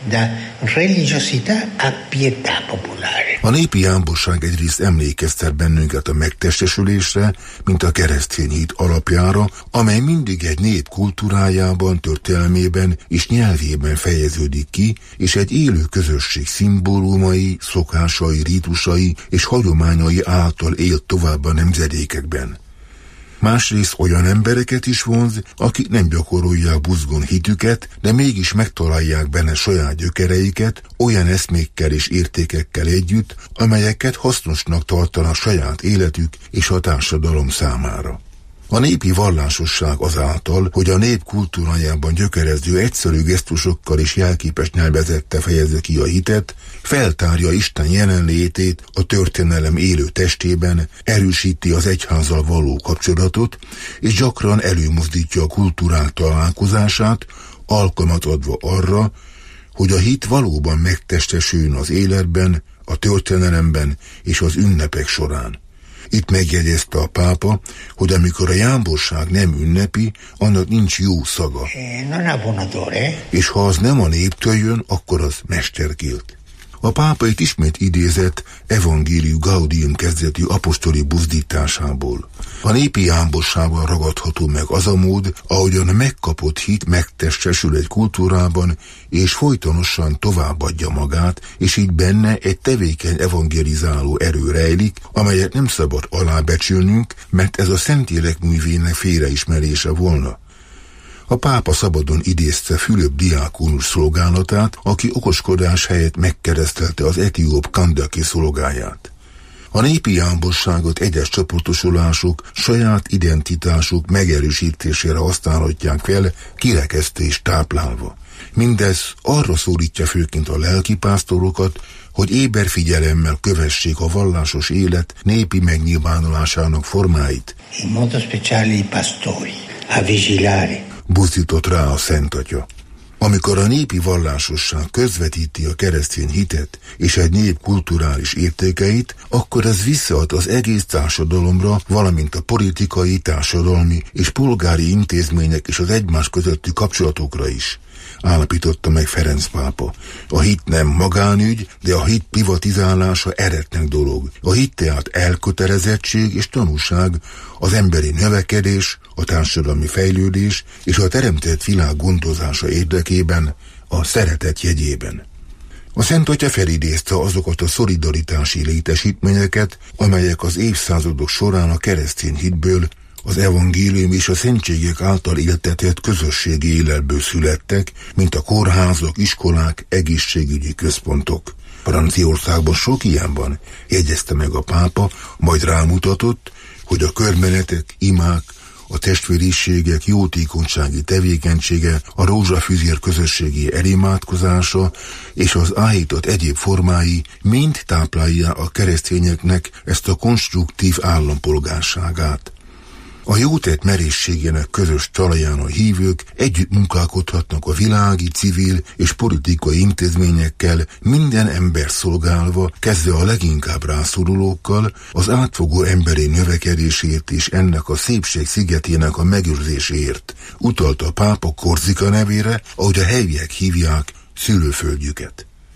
A népi jámbosság egyrészt emlékeztet bennünket a megtestesülésre, mint a keresztény hit alapjára, amely mindig egy nép kultúrájában, történelmében és nyelvében fejeződik ki, és egy élő közösség szimbólumai, szokásai, rítusai és hagyományai által élt tovább a nemzedékekben. Másrészt olyan embereket is vonz, akik nem gyakorolják buzgón hitüket, de mégis megtalálják benne saját gyökereiket, olyan eszmékkel és értékekkel együtt, amelyeket hasznosnak tartanak saját életük és a társadalom számára. A népi vallásosság azáltal, hogy a nép kultúrájában gyökerező egyszerű gesztusokkal és jelképes nyelvezettel fejezi ki a hitet, feltárja Isten jelenlétét a történelem élő testében, erősíti az egyházzal való kapcsolatot, és gyakran előmozdítja a kultúrák találkozását, alkalmat adva arra, hogy a hit valóban megtestesüljön az életben, a történelemben és az ünnepek során. Itt megjegyezte a pápa, hogy amikor a jámborság nem ünnepi, annak nincs jó szaga. És ha az nem a néptől jön, akkor az mesterkélt. A pápa itt ismét idézett Evangelii Gaudium kezdetű apostoli buzdításából. A népi jámborságban ragadható meg az a mód, ahogyan a megkapott hit megtestesül egy kultúrában, és folytonosan továbbadja magát, és így benne egy tevékeny evangelizáló erő rejlik, amelyet nem szabad alábecsülnünk, mert ez a Szentlélek művének félreismerése volna. A pápa szabadon idézte Fülöp diákonus szolgálatát, aki okoskodás helyett megkeresztelte az etióp Kandaki szolgáját. A népi jámbosságot egyes csoportosulások saját identitásuk megerősítésére használhatják fel, kirekesztés táplálva. Mindez arra szólítja főként a lelkipásztorokat, hogy éber figyelemmel kövessék a vallásos élet népi megnyilvánulásának formáit. In modo speciale i pastori a vigilare. Buzdított rá a Szent Atya. Amikor a népi vallásosság közvetíti a keresztény hitet és egy nép kulturális értékeit, akkor ez visszaad az egész társadalomra, valamint a politikai, társadalmi és polgári intézmények és az egymás közötti kapcsolatokra is, állapította meg Ferenc pápa. A hit nem magánügy, de a hit privatizálása eretnek dolog. A hit tehát elkötelezettség és tanúság, az emberi növekedés, a társadalmi fejlődés és a teremtett világ gondozása érdekében, a szeretet jegyében. A Szent Atya felidézte azokat a szolidaritási létesítményeket, amelyek az évszázadok során a keresztény hitből, az evangélium és a szentségek által éltetett közösségi életből születtek, mint a kórházak, iskolák, egészségügyi központok. Franciaországban sok ilyen van, jegyezte meg a pápa, majd rámutatott, hogy a körmenetek, imák, a testvériségek jótékonysági tevékenysége, a rózsafüzér közösségi elimádkozása és az áhított egyéb formái mind táplálja a keresztényeknek ezt a konstruktív állampolgárságát. A jótett merészségének közös talaján a hívők együtt munkálkodhatnak a világi, civil és politikai intézményekkel, minden ember szolgálva, kezdve a leginkább rászorulókkal, az átfogó emberi növekedésért és ennek a szépség szigetének a megőrzéséért, utalta a pápa Korzika nevére, ahogy a helyiek hívják, szülőföldjüket.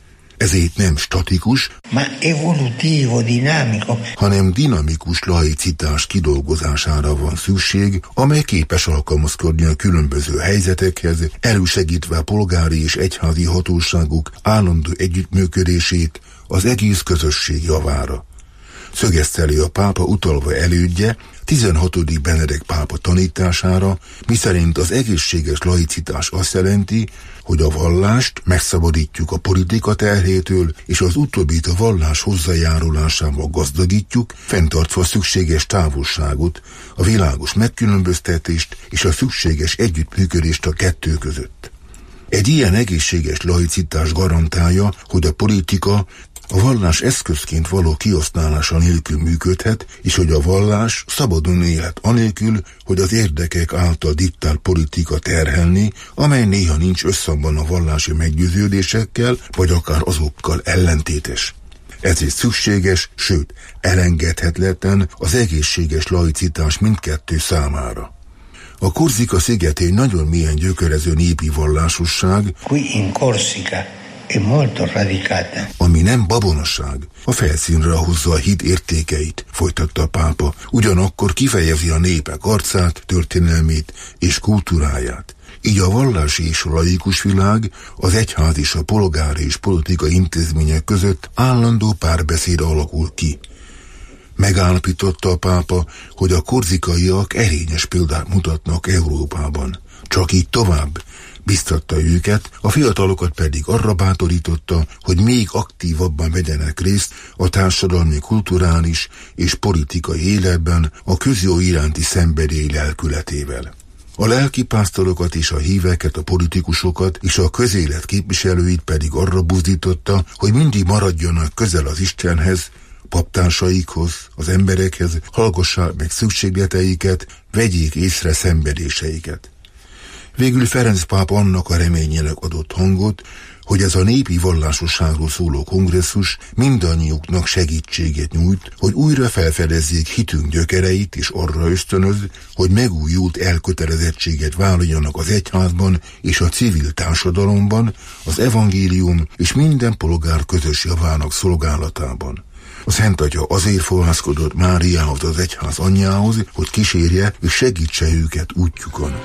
Ezért nem statikus, ma evolutivo, dinamico, hanem dinamikus laicitás kidolgozására van szükség, amely képes alkalmazkodni a különböző helyzetekhez, elősegítve a polgári és egyházi hatóságok állandó együttműködését az egész közösség javára. Szögezteli a pápa utalva elődje 16. Benedek pápa tanítására, miszerint az egészséges laicitás azt jelenti, hogy a vallást megszabadítjuk a politika terhétől, és az utóbbit a vallás hozzájárulásával gazdagítjuk, fenntartva a szükséges távolságot, a világos megkülönböztetést és a szükséges együttműködést a kettő között. Egy ilyen egészséges laicitás garantálja, hogy a politika a vallás eszközként való kihasználása nélkül működhet, és hogy a vallás szabadon élhet anélkül, hogy az érdekek által diktált politika terhelni, amely néha nincs összhangban a vallási meggyőződésekkel, vagy akár azokkal ellentétes. Ezért szükséges, sőt, elengedhetetlen az egészséges laicitás mindkettő számára. A Korzika szigetén nagyon mélyen gyökerező népi vallásosság, qui in Corsica è molto radicata, ami nem babonaság, a felszínre hozza a hit értékeit, folytatta a pápa, ugyanakkor kifejezi a népek arcát, történelmét és kultúráját. Így a vallási és a laikus világ, az egyház és a polgári és politikai intézmények között állandó párbeszéd alakul ki. Megállapította a pápa, hogy a korzikaiak erényes példát mutatnak Európában. Csak így tovább, biztatta őket, a fiatalokat pedig arra bátorította, hogy még aktívabban vegyenek részt a társadalmi, kulturális és politikai életben a közjó iránti szenvedély lelkületével. A lelkipásztorokat és a híveket, a politikusokat és a közélet képviselőit pedig arra buzdította, hogy mindig maradjanak közel az Istenhez, paptársaikhoz, az emberekhez, hallgassák meg szükségleteiket, vegyék észre szenvedéseiket. Végül Ferenc pápa annak a reményének adott hangot, hogy ez a népi vallásosságról szóló kongresszus mindannyiuknak segítséget nyújt, hogy újra felfedezzék hitünk gyökereit, és arra ösztönöz, hogy megújult elkötelezettséget vállaljanak az egyházban és a civil társadalomban, az evangélium és minden polgár közös javának szolgálatában. A Szent Atya azért fohászkodott Máriához, az egyház anyjához, hogy kísérje és segítse őket útjukon.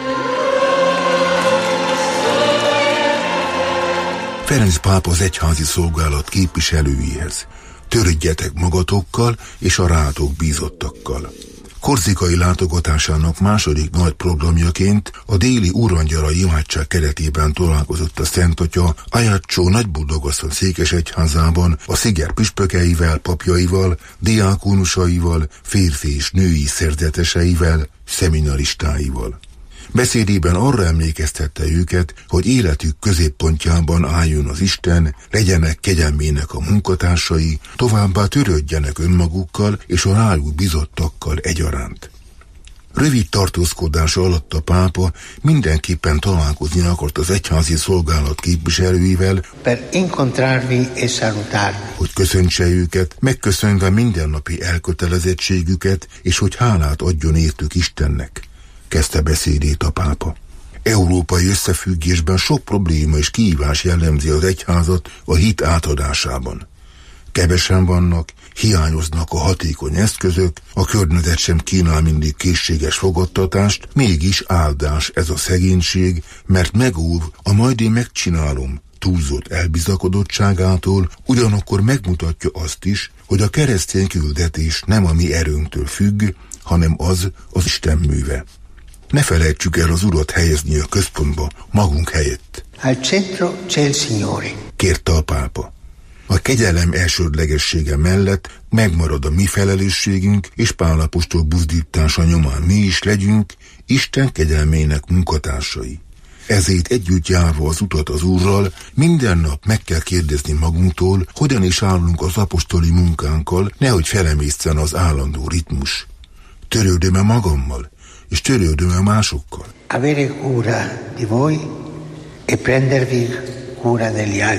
Ferenc pápa az egyházi szolgálat képviselőihez: törődjetek magatokkal és a rátok bízottakkal. Korzikai látogatásának második nagy programjaként a déli Úrangyala imádság keretében találkozott a Szent Atya Ajaccio nagyboldogasszony székesegyházában a sziget püspökeivel, papjaival, diákónusaival, férfi és női szerzeteseivel, szeminaristáival. Beszédében arra emlékeztette őket, hogy életük középpontjában álljon az Isten, legyenek kegyelmének a munkatársai, továbbá törődjenek önmagukkal és a rájuk bizottakkal egyaránt. Rövid tartózkodása alatt a pápa mindenképpen találkozni akart az egyházi szolgálat képviselőivel, per incontrarvi e salutarvi, hogy köszöntse őket, megköszönve mindennapi elkötelezettségüket, és hogy hálát adjon értük Istennek. Kezdte beszédét a pápa. Európai összefüggésben sok probléma és kihívás jellemzi az egyházat a hit átadásában. Kevesen vannak, hiányoznak a hatékony eszközök, a környezet sem kínál mindig készséges fogadtatást, mégis áldás ez a szegénység, mert megóv a majd én megcsinálom túlzott elbizakodottságától, ugyanakkor megmutatja azt is, hogy a keresztény küldetés nem a mi erőnktől függ, hanem az Isten műve. Ne felejtsük el az Urat helyezni a központba, magunk helyett. Al centro c'è il Signore, kérte a pápa. A kegyelem elsődlegessége mellett megmarad a mi felelősségünk, és Pál apostol buzdítása nyomán mi is legyünk Isten kegyelmének munkatársai. Ezért együtt járva az utat az Úrral, minden nap meg kell kérdezni magunktól, hogyan is állunk az apostoli munkánkkal, nehogy felemészen az állandó ritmus. Törődöm-e magammal, és törődöm-e másokkal? avere cura di voi e prendervi cura degli altri.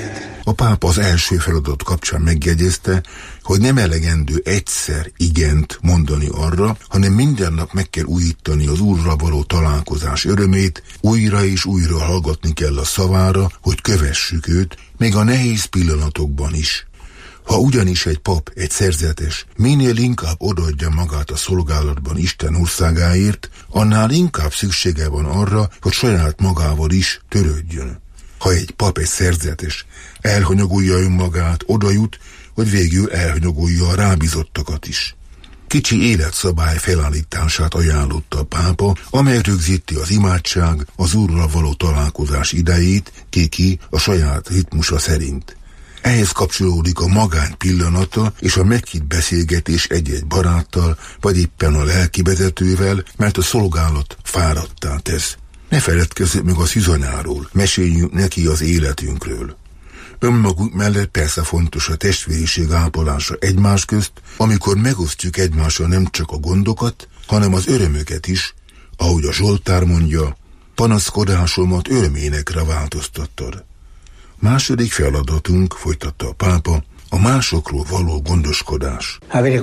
A pápa az első feladat kapcsán megjegyezte, hogy nem elegendő egyszer igent mondani arra, hanem minden nap meg kell újítani az Úrral való találkozás örömét, újra és újra hallgatni kell a szavára, hogy kövessük őt, még a nehéz pillanatokban is. Ha ugyanis egy pap, egy szerzetes minél inkább odaadja magát a szolgálatban Isten országáért, annál inkább szüksége van arra, hogy saját magával is törődjön. Ha egy pap, egy szerzetes elhanyagolja önmagát, oda jut, hogy végül elhanyagolja a rábízottakat is. Kicsi életszabály felállítását ajánlotta a pápa, amely rögzíti az imádság, az Úrral való találkozás idejét, ki a saját ritmusa szerint. Ehhez kapcsolódik a magány pillanata és a meghitt beszélgetés egy-egy baráttal, vagy éppen a lelkivezetővel, mert a szolgálat fáradttá tesz. Ne feledkezzünk meg a szűzanyáról, meséljünk neki az életünkről. Önmagunk mellett persze fontos a testvériség ápolása egymás közt, amikor megosztjuk egymással nem csak a gondokat, hanem az örömöket is, ahogy a Zsoltár mondja, panaszkodásomat öröménekre változtattad. Második feladatunk, folytatta a pápa, a másokról való gondoskodás.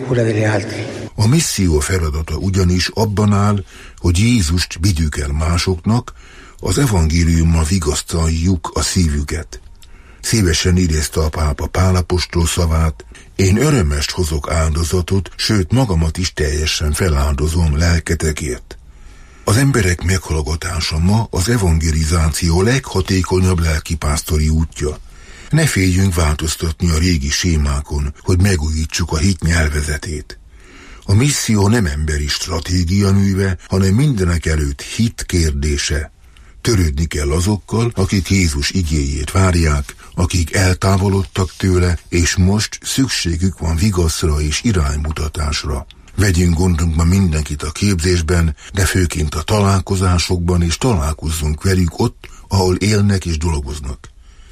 A misszió feladata ugyanis abban áll, hogy Jézust vigyük el másoknak, az evangéliummal vigasztaljuk a szívüket. Szívesen idézte a pápa Pál apostol szavát, én örömest hozok áldozatot, sőt magamat is teljesen feláldozom lelketekért. Az emberek meghallgatása ma az evangelizáció leghatékonyabb lelkipásztori útja. Ne féljünk változtatni a régi sémákon, hogy megújítsuk a hit nyelvezetét. A misszió nem emberi stratégia műve, hanem mindenek előtt hit kérdése. Törődni kell azokkal, akik Jézus igéjét várják, akik eltávolodtak tőle, és most szükségük van vigaszra és iránymutatásra. Vegyünk gondunkban mindenkit a képzésben, de főként a találkozásokban, és találkozzunk velük ott, ahol élnek és dolgoznak.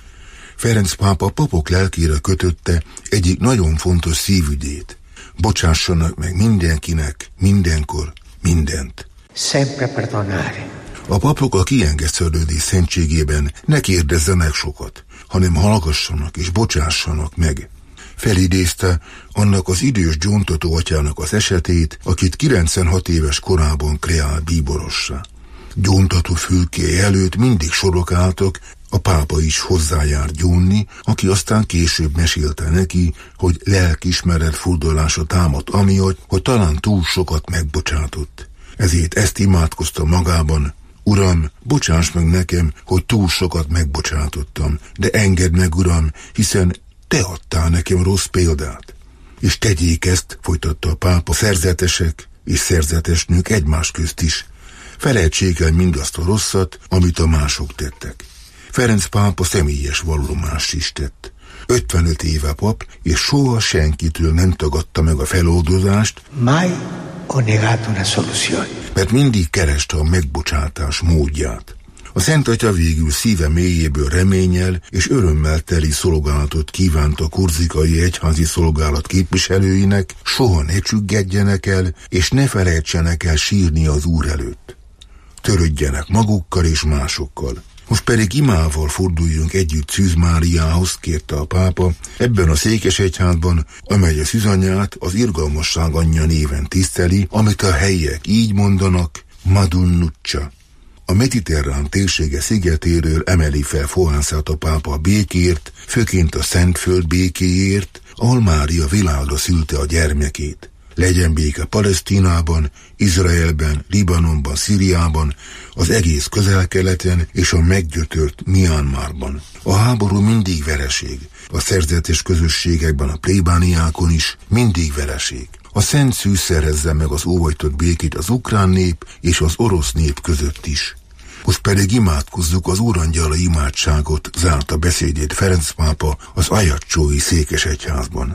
Ferenc pápa papok lelkére kötötte egyik nagyon fontos szívügyét. Bocsássanak meg mindenkinek, mindenkor, mindent. Sempre perdonare. A papok a kiengesztelődés szentségében ne kérdezzenek sokat, hanem hallgassanak és bocsássanak meg. Felidézte annak az idős gyóntató atyának az esetét, akit 96 éves korában kreál bíborossá. Gyóntató fülkéje előtt mindig sorok álltak, a pápa is hozzájárt gyónni, aki aztán később mesélte neki, hogy lelkiismeret fordulása támadt amiatt, hogy talán túl sokat megbocsátott. Ezért ezt imádkozta magában: Uram, bocsáss meg nekem, hogy túl sokat megbocsátottam, de engedd meg, Uram, hiszen Te adtál nekem rossz példát. És tegyék ezt, folytatta a pápa, szerzetesek és szerzetesnők egymás közt is. Felejtsék el mindazt a rosszat, amit a mások tettek. Ferenc pápa személyes vallomást is tett. 55 éve pap, és soha senkitől nem tagadta meg a feloldozást, Mai ho negato una soluzione. Mert mindig kereste a megbocsátás módját. A Szent Atya végül szíve mélyéből reménnyel és örömmel teli szolgálatot kívánt a korzikai egyházi szolgálat képviselőinek, soha ne csüggedjenek el, és ne felejtsenek el sírni az Úr előtt. Törődjenek magukkal és másokkal. Most pedig imával forduljunk együtt Szűz Máriához, kérte a pápa, ebben a székesegyházban, amely a szűzanyját az irgalmasság anyja néven tiszteli, amit a helyiek így mondanak, Madunnuccia. A mediterrán térsége szigetéről emeli fel fohászát a pápa a békért, főként a Szentföld békéért, ahol Mária világra szülte a gyermekét. Legyen béke Palesztinában, Izraelben, Libanonban, Szíriában, az egész Közel-Keleten és a meggyötört Myanmarban. A háború mindig vereség, a szerzetes közösségekben, a plébániákon is mindig vereség. A Szent Szűz szerezze meg az óvajtott békét az ukrán nép és az orosz nép között is. Most pedig imádkozzuk az Úrangyala imádságot, zárta beszédét Ferenc pápa az ajaccsói székesegyházban.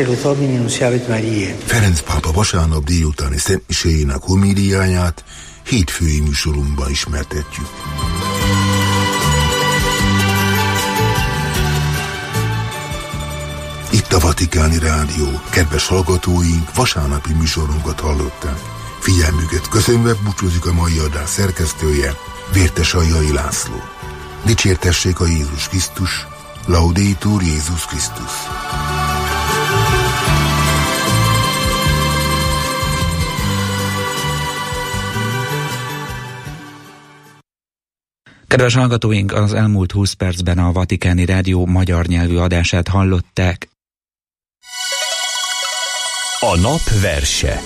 Ferenc pápa vasárnap délutáni szentmiséjének homíliáját hétfői műsorunkban ismertetjük. Itt a Vatikáni Rádió. Kedves hallgatóink, vasárnapi műsorunkat hallották. Figyelmüket köszönve búcsúzik a mai adás szerkesztője, Vértes Aljai László. Dicsértessék a Jézus Krisztus, Laudetur Jézus Krisztus. Kedves hallgatóink, az elmúlt 20 percben a Vatikáni Rádió magyar nyelvű adását hallották. A nap verse.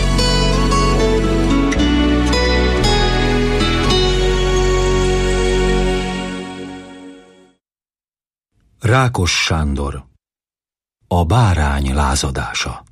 Rákos Sándor. A bárány lázadása.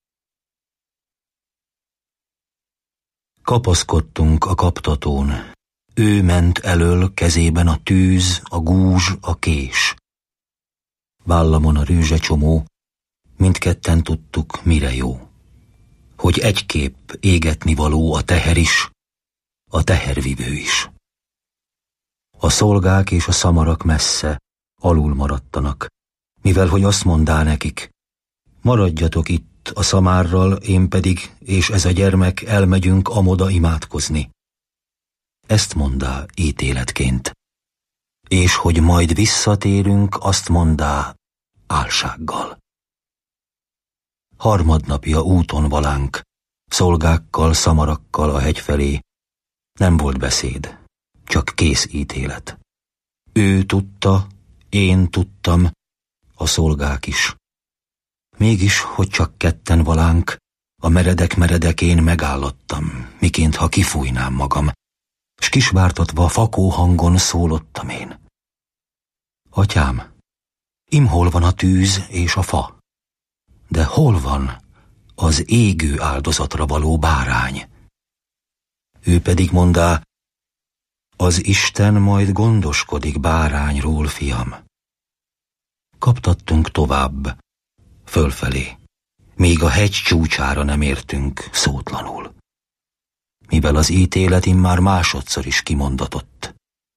Kapaszkodtunk a kaptatón. Ő ment elöl, kezében a tűz, a gúzs, a kés. Vállamon a rűzsecsomó, mindketten tudtuk, mire jó. Hogy egyképp égetni való a teher is, a tehervivő is. A szolgák és a szamarak messze, alul maradtanak, mivel hogy azt mondá nekik, maradjatok itt a szamárral, én pedig, és ez a gyermek elmegyünk amoda imádkozni. Ezt mondá ítéletként, és hogy majd visszatérünk, azt mondá álsággal. Harmadnapja úton valánk, szolgákkal, szamarakkal a hegy felé. Nem volt beszéd, csak kész ítélet. Ő tudta, én tudtam, a szolgák is. Mégis, hogy csak ketten valánk, a meredek-meredekén megállottam, miként ha kifújnám magam, s kisvártatva fakó hangon szólottam én. Atyám, imhol van a tűz és a fa, de hol van az égő áldozatra való bárány? Ő pedig mondá, az Isten majd gondoskodik bárányról, fiam. Kaptattunk tovább, fölfelé, míg a hegy csúcsára nem értünk szótlanul, mivel az ítélet immár másodszor is kimondatott.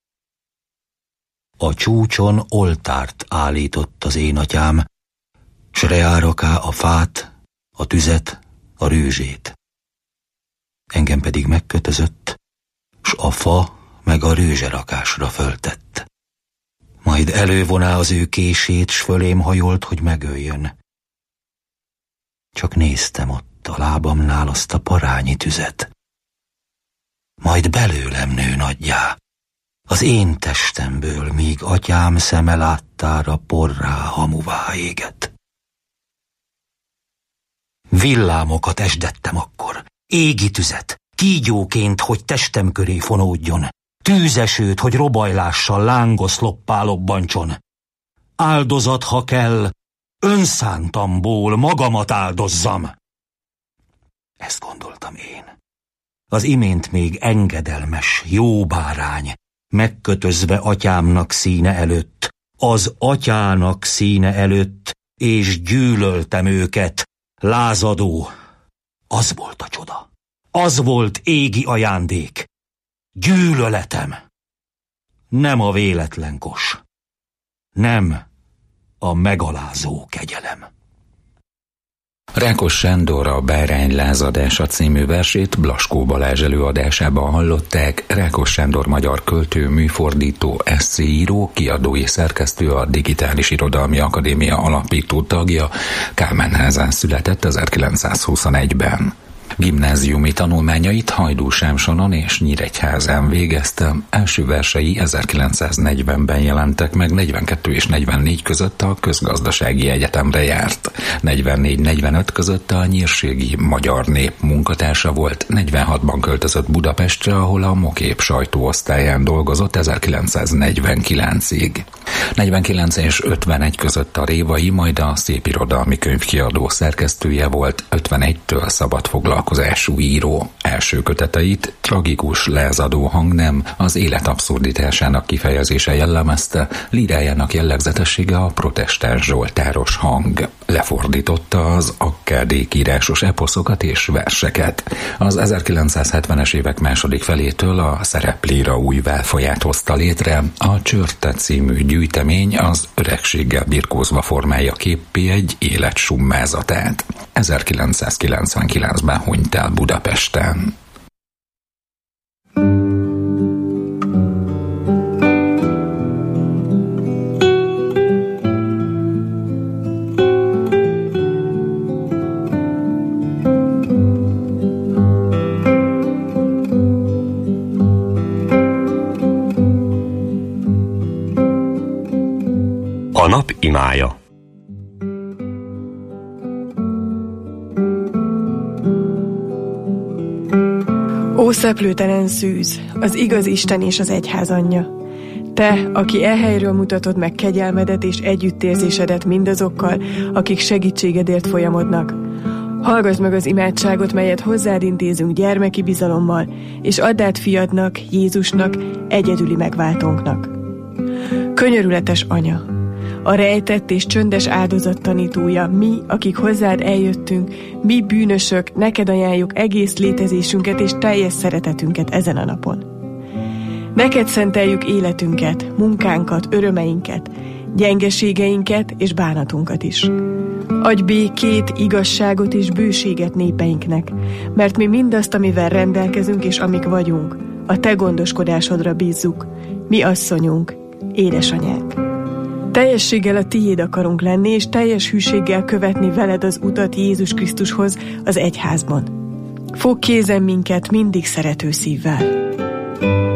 A csúcson oltárt állított az én atyám, s reáraká a fát, a tüzet, a rőzsét. Engem pedig megkötözött, s a fa meg a rőzserakásra föltett. Majd elővoná az ő kését, s fölém hajolt, hogy megöljön. Csak néztem ott a lábamnál azt a parányi tüzet. Majd belőlem nő nagyjá, az én testemből, míg atyám szeme láttára porrá hamuvá égett. Villámokat esdettem akkor, égi tüzet, kígyóként, hogy testem köré fonódjon, tűzesőt, hogy robajlással lángoszloppá lobbancson. Áldozat, ha kell, önszántamból magamat áldozzam. Ezt gondoltam én. Az imént még engedelmes, jó bárány, megkötözve atyámnak színe előtt, az atyának színe előtt, és gyűlöltem őket, lázadó. Az volt a csoda. Az volt égi ajándék. Gyűlöletem. Nem a véletlenkos. Nem a megalázó kegyelem. Rákos Sándor a Bárány lázadása című versét Blaskó Balázs előadásában hallották. Rákos Sándor magyar költő, műfordító, esszéíró, kiadói szerkesztő, a Digitális Irodalmi Akadémia alapító tagja, Kálmánházán született 1921-ben. Gimnáziumi tanulmányait Hajdúsámsonon és Nyíregyházán végezte. Első versei 1940-ben jelentek meg, 42 és 44 között a Közgazdasági Egyetemre járt. 44-45 között a Nyírségi Magyar Nép munkatársa volt, 46-ban költözött Budapestre, ahol a Mokép sajtóosztályán dolgozott 1949-ig. 49 és 51 között a Révai, majd a Szépirodalmi Könyvkiadó szerkesztője volt, 51-től szabad foglalkozású író. Első köteteit, tragikus, lázadó hangnem, az élet abszurditásának kifejezése jellemezte, lírájának jellegzetessége a protestáns zsoltáros hang. Lefordította az akkádék írásos eposzokat és verseket. Az 1970-es évek második felétől a szereplíra új válfaját hozta létre, a Csörte című gyűjtemény az öregséggel birkózva formálja képpé egy élet summázatát. 1999-ben hunyt el Budapesten. nap imája. Ó szeplőtelen szűz, az igaz Isten és az egyház anyja! Te, aki e helyről mutatod meg kegyelmedet és együttérzésedet mindazokkal, akik segítségedért folyamodnak, hallgass meg az imádságot, melyet hozzád intézünk gyermeki bizalommal, és add át fiadnak, Jézusnak, egyedüli megváltónknak. Könyörületes Anya! A rejtett és csöndes áldozat tanítója, mi, akik hozzád eljöttünk, mi bűnösök, neked ajánljuk egész létezésünket és teljes szeretetünket ezen a napon. Neked szenteljük életünket, munkánkat, örömeinket, gyengeségeinket és bánatunkat is. Adj békét, igazságot és bőséget népeinknek, mert mi mindazt, amivel rendelkezünk és amik vagyunk, a te gondoskodásodra bízzuk, mi asszonyunk, édesanyánk. Teljességgel a tiéd akarunk lenni, és teljes hűséggel követni veled az utat Jézus Krisztushoz az egyházban. Fogd kézen minket mindig szerető szívvel.